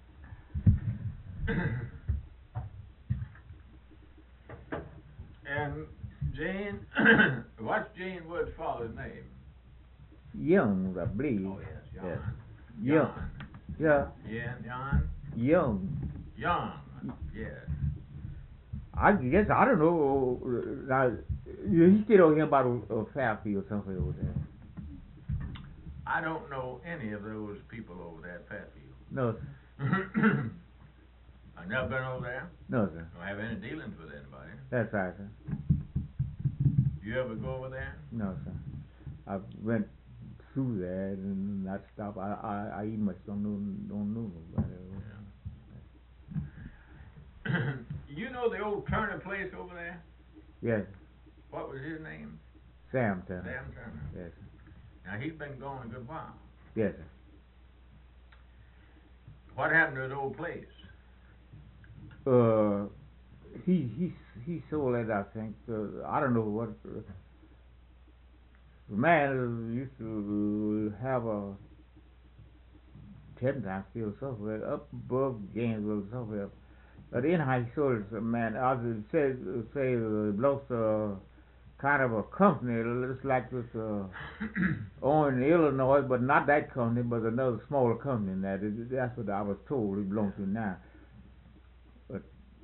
it. And Jane, what's Jane Wood's father's name? Young, I believe. Oh yes, Jan. Yes. Young. Yeah, Yeah, Jan. young. Young. Yes. I guess I don't know. Now, he stayed over here about a, a Fairfield somewhere over there. I don't know any of those people over there at Fairfield. No, I've never been over there. no, sir. Don't have any dealings with anybody. That's right, sir. You ever go over there? No, sir. I went through there and I stopped. I I, I even much don't know don't know nobody. You know the old Turner place over there? Yes, What was his name? Sam, sir. Sam Turner. Yes, Now he's been gone a good while. Yes, sir. What happened to the old place? Uh, he he he sold it, I think. Uh, I don't know what. Uh, the man used to have a Temptown field somewhere up above Gainesville somewhere. But anyhow, he sold it to a man. I would say say uh, it belongs to uh, kind of a company. It looks like it's uh, owned in Illinois, but not that company, but another smaller company. And that it, that's what I was told it belongs to now. But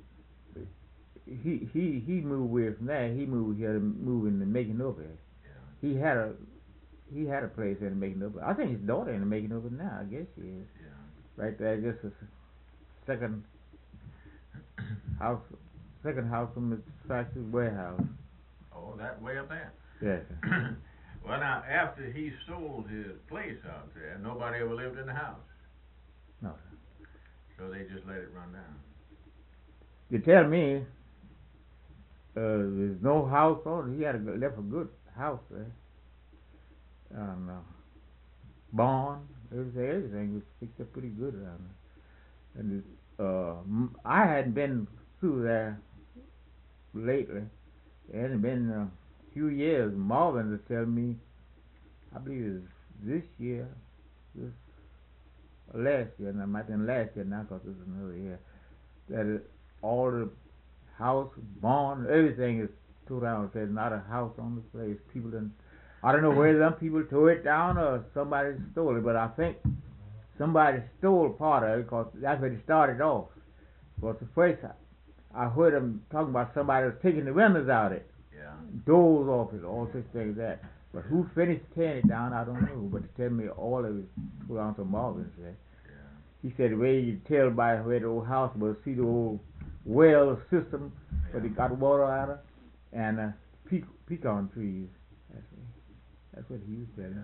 he he he moved away from that. He moved here, to move in the making of it. Yeah. He had a he had a place in the making of it. I think his daughter in the making of it now. I guess she is. Yeah. Right there, just a second house, second house from the factory warehouse. Oh, that way up there. Yes. Well, now, after he sold his place out there, nobody ever lived in the house. No. So they just let it run down. You tell me, uh, there's no house on it. He had a, left a good house there. And uh, barn, everything, everything was fixed up pretty good around there. And uh, m- I hadn't been through there lately. It hadn't been a few years. Marvin was telling me, I believe it was this year, this or last year, and I might have been last year now because it's another year, that it, all the house, barn, everything is tore down. There's not a house on the place. People didn't. I don't know whether them people tore it down or somebody stole it, but I think somebody stole part of it because that's where it started off. Because the first I heard them talking about somebody was taking the windows out of it, Yeah. doors off it, all such things like that. But who finished tearing it down, I don't know. But they tell me all of it tore down to Marvin said. Yeah. He said the way you tell by where the old house was, see the old well system where they Yeah. got water out of, and uh, pe- pecan trees. That's what, that's what he was telling.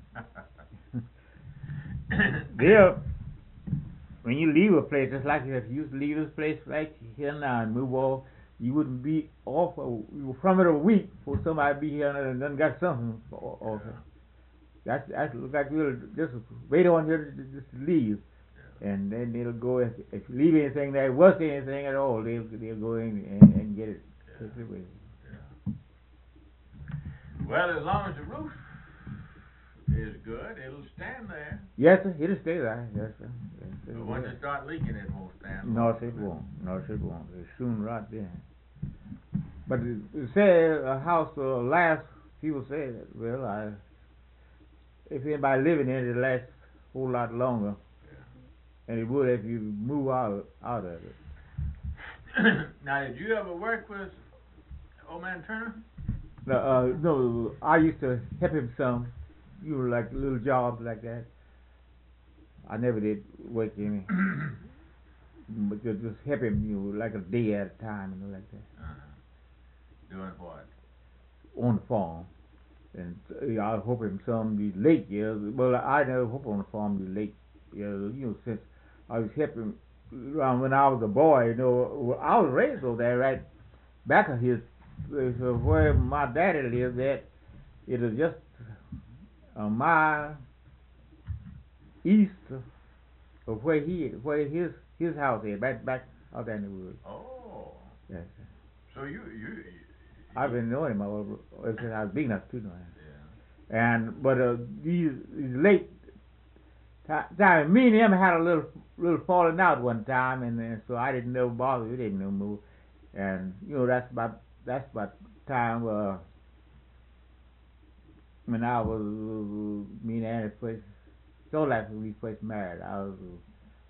Yeah, when you leave a place, it's like if you used to leave this place right here now and move off, you wouldn't be off a, you were from it a week before somebody be here and then got something off it. That's that's look like you'll just wait on you to just leave, and then they'll go if, if you leave anything there was anything at all, they'll they'll go in and, and get it. Yeah. Take it away. Yeah. Well, as long as the roof is good, it'll stand there. Yes, sir. It'll stay there. Yes, sir. Yes, sir. But once it start leaking, it won't stand. No, it won't. No, it won't. It soon rot then. But it, it said a house will last. People say that. Well, I, if anybody living in it, it lasts a whole lot longer, Yeah. and it would if you move out out of it. Now, did you ever work with old man Turner? No, uh, no, I used to help him some. You know, like little jobs like that. I never did work any, but just just help him, you know, like a day at a time, you know, like that. Uh-huh. Doing what? On the farm, and uh, I hope him some of these late years. Well, I never hope on the farm these late years. You know, since I was helping around when I was a boy. You know, I was raised over there, right back of his uh, where my daddy lived. At it was just a mile east of where he where his his house is, back back out there in the woods. Oh. Yes. So you you. you I've been knowing him all since I was big enough to know him. Yeah. And but uh, these, these late ti- time, me and him had a little little falling out one time, and, and so I didn't know bother. We didn't know move, and you know that's about that's about time uh, when I was uh, me and Annie first. So like when we first married, I was. Uh,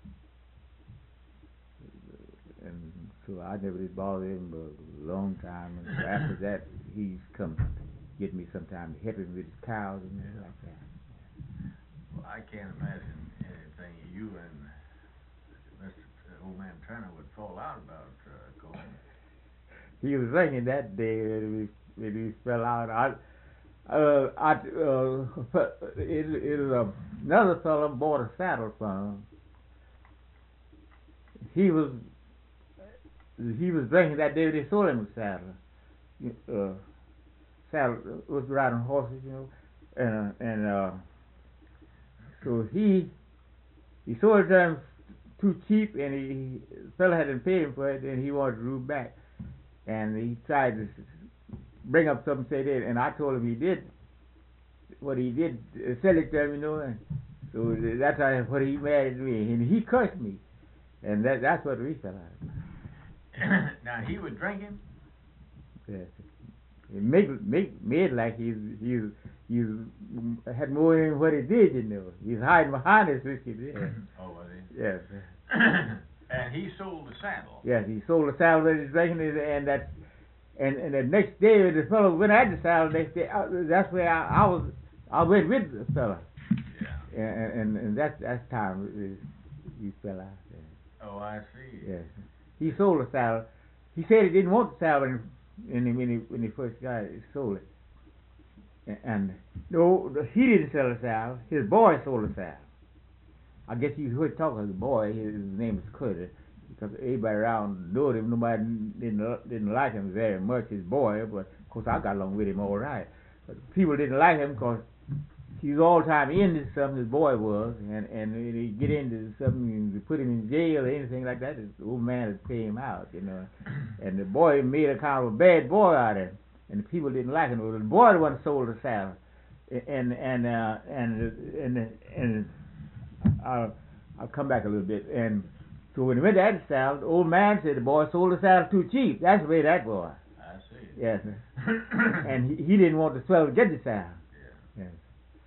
and so I never did bother him but a long time. And so after that, he's come get me sometime to help him with his cows and things like that. Well, I can't imagine anything you and Mister T- Old Man Turner would fall out about, uh, Coleman. He was thinking that day that we that we fell out. I, uh, I, uh, it, it was uh, another fellow bought a saddle from him. He was. He was drinking that day they sold him a saddle. Uh, saddle was riding horses, you know, and uh, and uh, so he he sold it to him too cheap, and he the fella hadn't paid him for it, and he wanted the roof back, and he tried to bring up something, say that, and I told him he did what he did, uh, sell it to him, you know, and so that's how, what he mad at me, and he cursed me, and that that's what we fell out. Now he was drinking. Yes. It make make made like he's he's he's had more than what he did, you know. He's hiding behind his whiskey there. Oh, was he? Yes. And he sold the saddle. Yes, he sold the saddle that he's drinking, and that, and and the next day the fellow went at the saddle. Next day, I, that's where I, I was. I went with the fella. Yeah. And and, and that's that's time he fell out there. Oh, I see. Yes. He sold the saddle. He said he didn't want the saddle when he, when he, when he first got it, he sold it. And, and no, he didn't sell the saddle. His boy sold the saddle. I guess you heard talk of the boy. His, his name is Curtis, because everybody around knew him. Nobody didn't didn't like him very much. His boy, but of course I got along with him all right. But people didn't like him because he was all the time into something. His boy was, and and when he get into something and put him in jail or anything like that, the old man would pay him out, you know. And the boy made a kind of a bad boy out of him, and the people didn't like him. But the boy the one sold the saddle, and and uh, and and and I'll I'll come back a little bit. And so when he went to that saddle, the old man said the boy sold the saddle too cheap. That's the way that boy. I see. Yes, and he, he didn't want the swell to get the saddle. Yeah. Yes.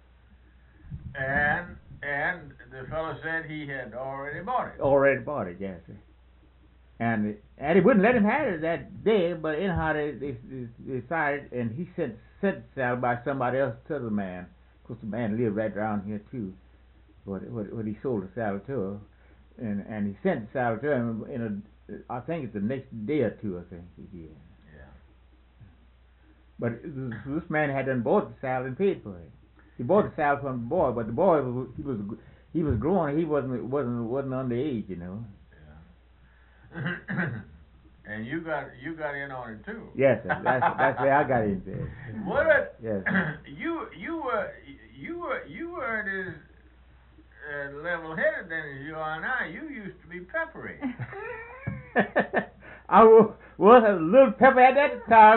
And and the fellow said he had already bought it. Already bought it, yes. And and he wouldn't let him have it that day, but anyhow they, they, they decided, and he sent sent the saddle by somebody else to the man. Of course, the man lived right around here too. But what, what he sold the saddle to, and and he sent the saddle to him in a, I think it's the next day or two. I think he did. Yeah. But this, this man had done bought the saddle and paid for it. He bought the saddle from the boy, but the boy was he was he was grown. He wasn't wasn't wasn't underage, you know. Yeah. And you got you got in on it too. Yes, sir. that's that's where I got into it. What? A, Yes. You you were you were you weren't as uh, level-headed then as you are now. You used to be peppery. I was, was a little pepper at that time.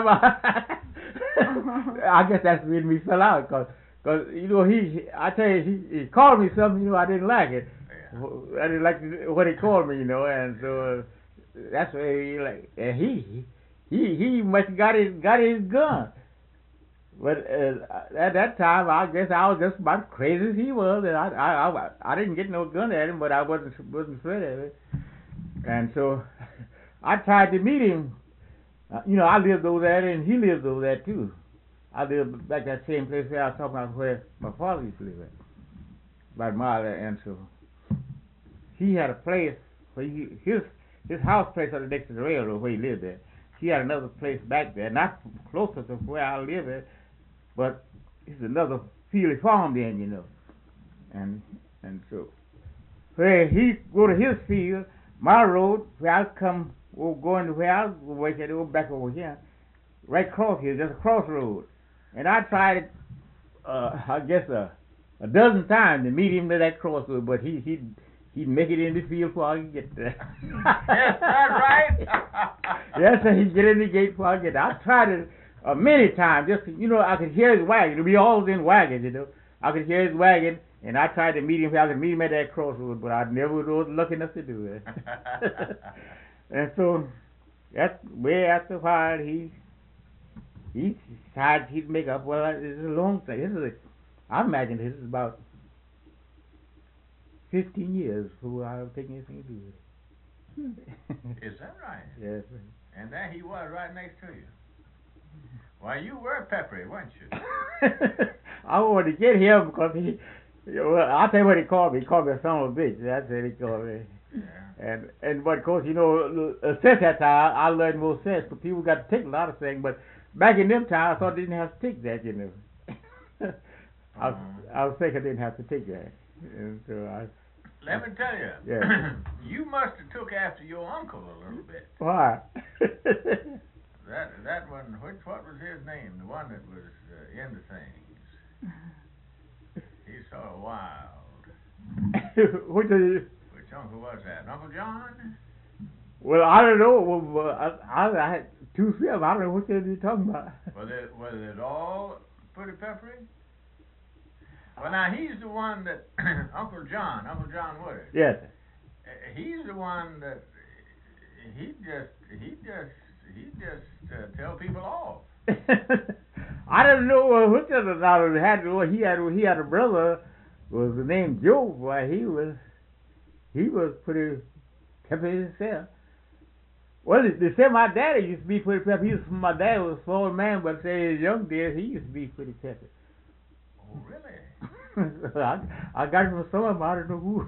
I guess that's when we fell out, cause, cause you know he, I tell you, he, he called me something, you know, I didn't like it. Yeah. I didn't like what he called me, you know, and so uh, that's why he like, and he, he, he must have got his got his gun. But uh, at that time, I guess I was just about crazy as he was, and I, I, I, I didn't get no gun at him, but I wasn't wasn't afraid of it, and so I tried to meet him. Uh, you know, I lived over there, and he lived over there too. I lived back that same place where I was talking about where my father used to live at, about a mile there, and so he had a place where he, his his house place was next to the railroad where he lived there. He had another place back there, not closer to where I live at, but it's another field he farmed in, you know, and and so where he go to his field, my road where I come. We're going to where I was working, over back over here, right across here, just a crossroad. And I tried, uh, I guess, uh, a dozen times to meet him to that crossroad, but he he he'd make it in the field before I could get there. Is that right? Yes, sir. He'd get in the gate before I get there. I tried it uh, many times. Just you know, I could hear his wagon. We all was in wagons, you know. I could hear his wagon, and I tried to meet him. I could meet him at that crossroad, but I never was lucky enough to do it. And so, that's way after a while, he he decided he'd make up. Well, it's a long thing. This is, a, I imagine this is about fifteen years before I was taking anything to do with it. Is that right? Yes. And there he was right next to you. Why, you were peppery, weren't you? I wanted to get him because he, well, I'll tell you what he called me. He called me a son of a bitch. That's what he called me. Yeah. And and but of course, you know, uh, since that time I learned more sense. But people got to take a lot of things. But back in them times, I thought they didn't have to take that. You know, I was, I was thinking I didn't have to take that. And so I. Let me tell you. Yeah. You must have took after your uncle a little bit. Why? That that one. Which what was his name? The one that was uh, into things. He's so wild. Which is, Which uncle was that? Uncle John? well, I don't know. Well, well, I, I, I had two of them. I don't know what you're talking about. Was it, was it all pretty peppery? Well, now, he's the one that, Uncle John, Uncle John Woodard. Yes. Uh, He's the one that, he just, he just, he just uh, tell people off. I don't know uh, which of the now had well, he had he had a brother was the name Joe. Why he was he was pretty peppy himself. Well, they they said my daddy used to be pretty peppy. He was, my dad was a small man, but say his young days he used to be pretty peppy. Oh, really? I, I got it from someone, I don't know who.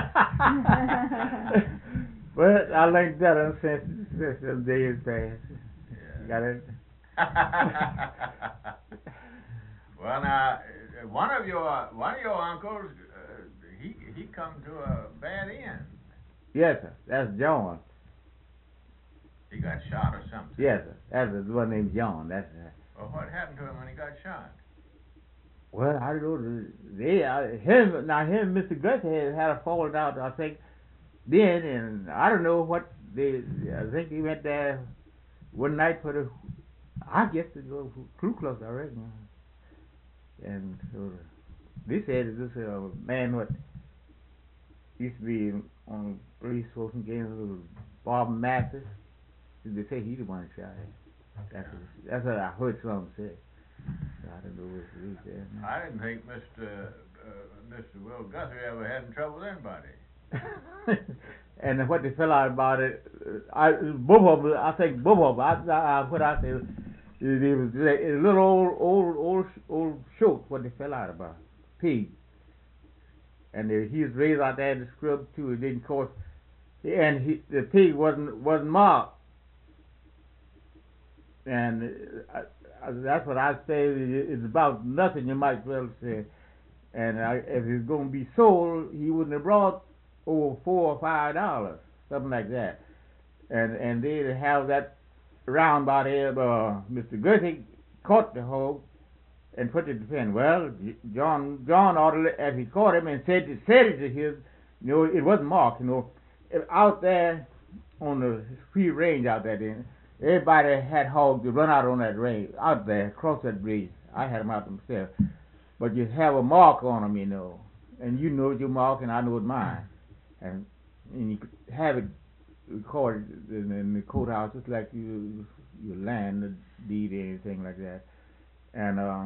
But I learned that since, since the days passed. Yeah. Got it? Well, now, uh, one of your one of your uncles, uh, he he come to a bad end. Yes, sir. That's John. He got shot or something. Yes, sir. That's the one named John. That's right. Well, what happened to him when he got shot? Well, I don't know. They, uh, him, now him and Mister Gus had, had a falling out, I think, then, and I don't know what they, I think he went there one night for the, I guess to go for Ku Klux, I reckon. And so they said this uh, man what used to be on police force and games was Bob Mathis. They say he the one that shot him. That's, what, that's what I heard someone say. I don't know what he said. I didn't think Mister Uh, Mister Will Guthrie ever had in trouble with anybody. And what they fell out about it, I both of them. I think both of them. I, I, I what I say, it, it was a little old, old, old, old shoot. What they fell out about, pig. And they, he was raised out there in the scrub too. And then of course, and he, the pig wasn't wasn't marked. And I, I, that's what I say. It's about nothing. You might well say. And I, if it's going to be sold, he wouldn't have brought over four or five dollars, something like that. And and they'd have that round about here. Uh, Mister Guthrie caught the hog and put it in the pen. Well, John John ordered as he caught him and said said it to his, you know, it wasn't marked. You know, out there on the free range out there, then everybody had hogs to run out on that range out there across that bridge. I had them out myself. But you have a mark on them, you know, and you know your mark, and I know mine, and and you could have it recorded in, in the courthouse just like you your land the deed or anything like that. And uh,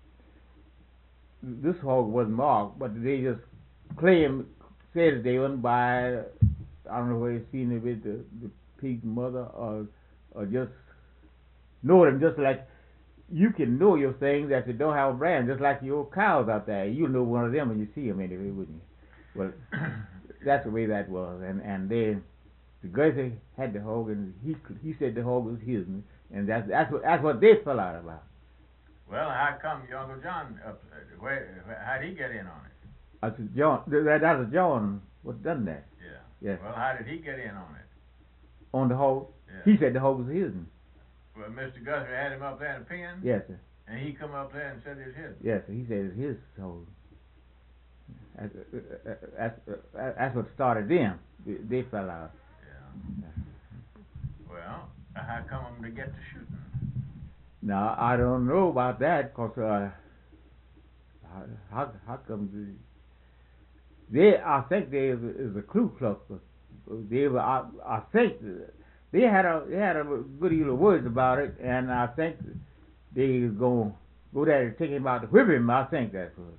this hog wasn't marked, but they just claimed said they wouldn't buy. I don't know whether they seen it with the the pig's mother or or just know them just like. You can know your things that you don't have a brand, just like your cows out there. You know one of them when you see them anyway, wouldn't you? Well, that's the way that was. And and then the Guthrie had the hog, and he he said the hog was his, and that's that's what that's what they fell out about. Well, how come your Uncle John up? Where, where how'd he get in on it? I said John. That that was John. What done that? Yeah. Yes. Well, how did he get in on it? On the hog. Yeah. He said the hog was his. Well, Mister Guthrie had him up there in the pen? Yes, sir. And he come up there and said it's his? Yes, sir. He said it's his hog. That's, that's, that's what started them. They, they fell out. Yeah. Well, how come them to get to shooting? Now, I don't know about that, because uh, how, how come they, they, I think they is, is a Ku Klux. They were, I, I think they had a they had a good deal of words about it, and I think they was going to go there and take him out to whip him. I think that's what.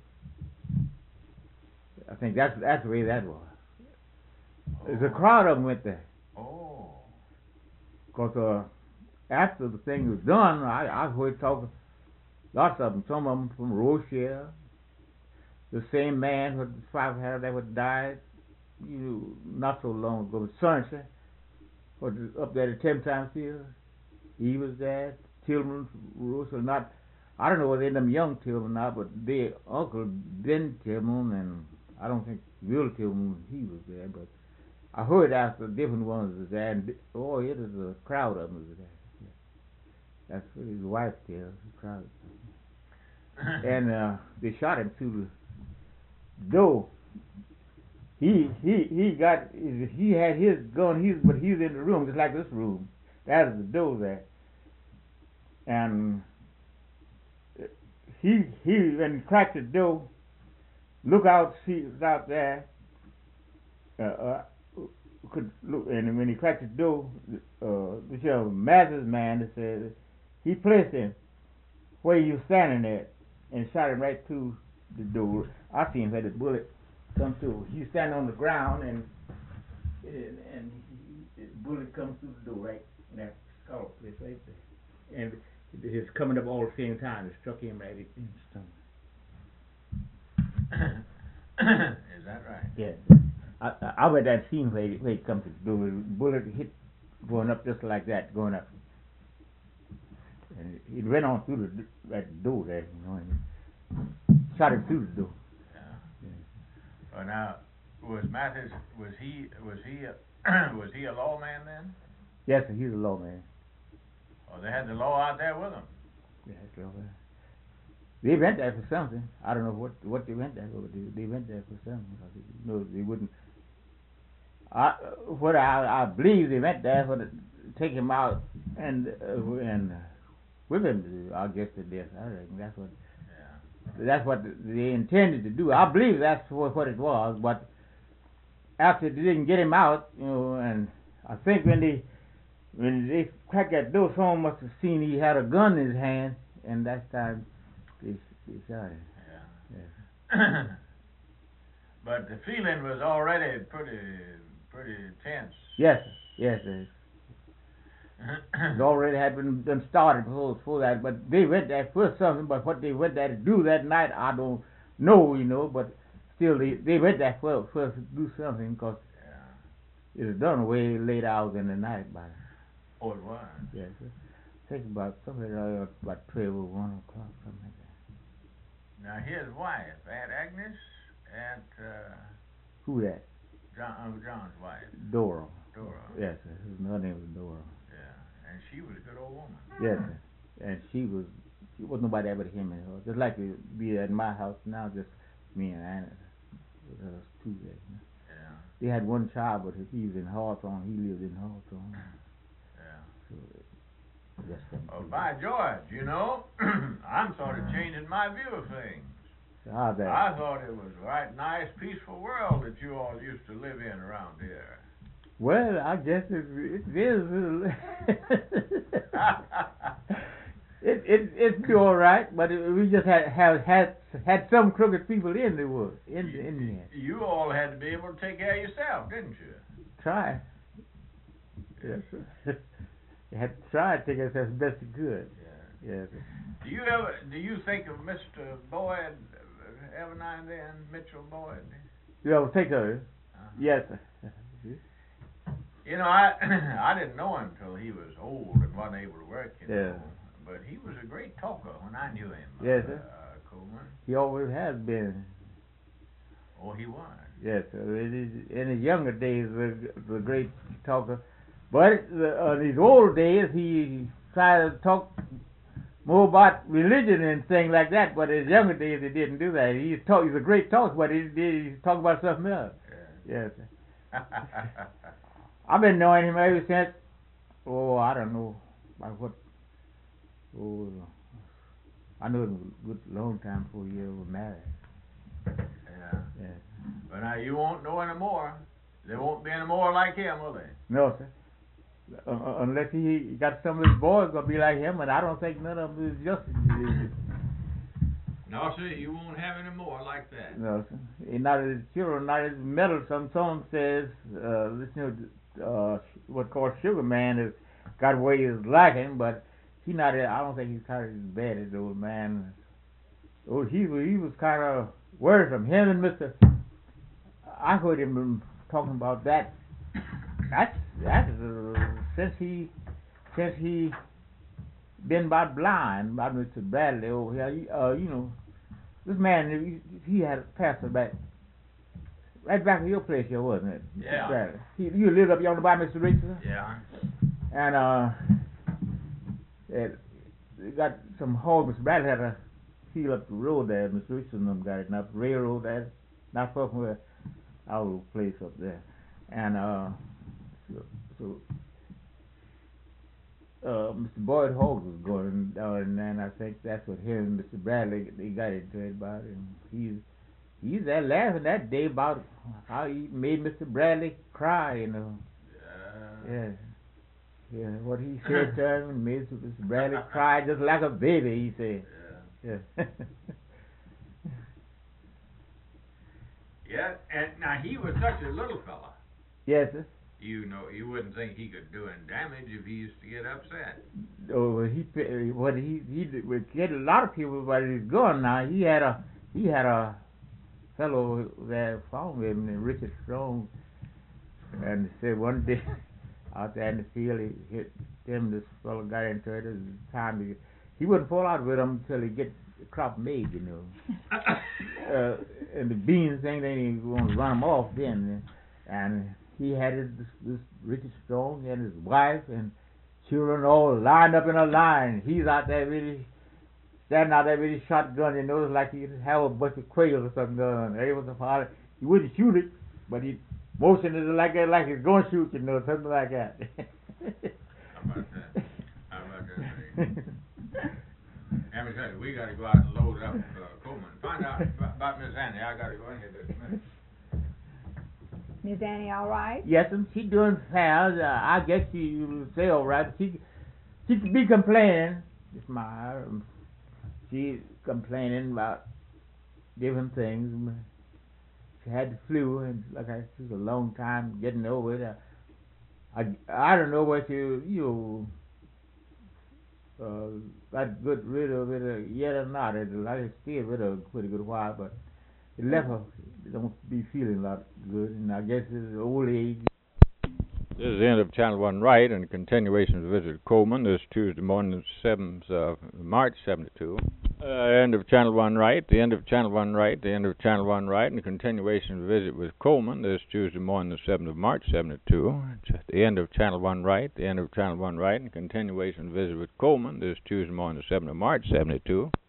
I think that's that's the way that was. Oh. There's a crowd of them went there. Oh. Because uh, after the thing was done, I I heard talking lots of them. Some of them from Rochelle. The same man who his father had that would died, you know, not so long ago. Sunshine. Was up there at ten times field. He was there. Tillman, Russell, not, I don't know whether they're them young Tillman or not, but their uncle Ben Tillman, and I don't think Will Tillman, he was there, but I heard after different ones was there, and oh, it was a crowd of them was there. That's what his wife tells, a crowd. And uh, they shot him through the door, he he he got he had his gun. He's but he's in the room just like this room. That is the door there, and he he when he cracked the door, look out, see was out there. Uh, uh, could look, and when he cracked the door, uh, this young Mathis man said he placed him where he was standing there and shot him right through the door. I seen where the bullet come through. He was standing on the ground and and, and he, the bullet comes through the door right in that skull place right there, and it's coming up all at the same time. It struck him right in the stomach. Is that right? Yeah. I, I, I read that scene where, where it comes to the door. The bullet hit going up just like that, going up. And it went on through the that door there, you know, and shot him through the door. Yeah. yeah. Well, now, was Mathis, was he, was he, a, was he a lawman then? Yes, sir, he's a lawman. Oh, they had the law out there with him? Yes, lawman. They went there for something. I don't know what what they went there for. But they, they went there for something. You know, they wouldn't. I what I I believe they went there for to take him out and uh, and uh, whip him. I guess to death. I reckon that's what. Yeah. That's what they intended to do. I believe that's what what it was. But after they didn't get him out, you know, and I think when they when they cracked that door, someone must have seen he had a gun in his hand, and that time. They, they shot him. Yeah. Yeah. But the feeling was already pretty, pretty tense. Yes, yes, yes. It already had been done started before, before that, but they went there for something. But what they went there to do that night, I don't know, you know. But still, they they went there for for to do something because yeah. it was done way late hours in the night. By oh, it was. Yes, sir. Think about something uh, about twelve or one o'clock, something like that. Now his wife, Aunt Agnes, Aunt uh, Who that? John, Uncle John's wife, Dora. Dora. Yes, sir. Her name was Dora. Yeah, and she was a good old woman. Yes, sir. And she was, she was nobody ever him and her. Just like to be at my house now, just me and Anna. With us two there. You know? Yeah. They had one child, but he was in Hawthorne. He lived in Hawthorne. Yeah. So, just Well, by George, you know, I'm sort of changing my view of things. How's that? I thought it was a right nice, peaceful world that you all used to live in around here. Well, I guess it, it is. it it it's all right, but it, we just had have had had some crooked people in the woods in you, in there. You all had to be able to take care of yourself, didn't you? Try. Yes. You had to try to take us as best you could. Yeah. Yes. Do you ever do you think of Mister Boyd every now and then, Mitchell Boyd? You ever take her? Uh-huh. Yes. You know, I I didn't know him until he was old and wasn't able to work. You Yeah. know. But he was a great talker when I knew him. Yes, uh, sir. uh, Coleman. He always has been. Oh, he was. Yes, sir. In his, in his younger days, was a great talker. But uh, in his old days, he tried to talk more about religion and things like that. But in his younger days, he didn't do that. He talk. He's a great talker, but he did he talk about something else. Yeah. Yes, sir. I've been knowing him ever since. Oh, I don't know about what. Oh, I know him a good long time before you ever married. Yeah. Yeah. But now you won't know any more. There won't be any more like him, will they? No, sir. Uh, unless he got some of his boys gonna be like him, and I don't think none of them is just. No, sir, you won't have any more like that. No, sir. He not his children, not his meddlesome. Some says, uh, listen to uh, what called Sugar Man has got ways like him, but he not. I don't think he's kind of as bad as the old man. Oh, he was. He was kind of worrisome. Him and Mister I heard him talking about that. That's that's uh, since he since he been about blind, about Mister Bradley over here. Uh, you know, this man he, he had a pastor back right back to your place here, wasn't it? Yeah. Bradley. He, you lived up yonder by Mister Richardson. Yeah. And uh, it, they got some hogs. Mister Bradley had a field up the road there. Mister Richardson them got it, not the railroad there, not far from where our place up there, and uh, so, so uh, Mister Boyd Hawks was going down, and I think that's what him and Mister Bradley they got into it about, and he's he's there laughing that day about how he made Mister Bradley cry, you know. Yeah. Yeah. Yeah, what he said to him made Mister Bradley cry just like a baby, he said. Yeah. Yeah. Yeah, and now he was such a little fella. Yes, sir. You know, you wouldn't think he could do any damage if he used to get upset. Oh, he what he he did, we get a lot of people, but he's gone now. He had a he had a fellow that found him named Richard Strong, and he said one day out there in the field, he hit him. This fellow got into it. It was time to, he wouldn't fall out with him until he gets the crop made, you know. uh, and the beans thing, then he want to run them off then, and he had his, this, this Richard Strong and his wife and children all lined up in a line. He's out there really standing out there with his shotgun, you know, it's like he'd have a bunch of quails or something going. He was a father. He wouldn't shoot it, but he motioned it like that, like he's going to shoot, you know, something like that. How about that? How about that? Let me tell you, we got to go out and load up uh, Coleman. Find out about, about Miss Annie. I got to go in here this minute. Miss Annie, all right? Yes, and she doing fine. Uh, I guess she will say all right. But she she could be complaining. It's my um, she complaining about different things. She had the flu, and like I said, it was a long time getting over it. Uh, I I don't know what you you uh, got good rid of it uh, yet or not. It like stayed with her a pretty good while, but it left her. Don't be feeling a lot good, and I guess it's old age. This is the end of Channel One Right, and a continuation of the visit to Coleman this Tuesday morning, the seventh of March, seventy-two. Uh, end of Channel One Right, the end of Channel One Right, the end of Channel One Right, and a continuation of the visit with Coleman this Tuesday morning, the seventh of March, seventy-two. The end of Channel One Right, the end of Channel One Right, and a continuation of the visit with Coleman this Tuesday morning, the seventh of March, seventy-two.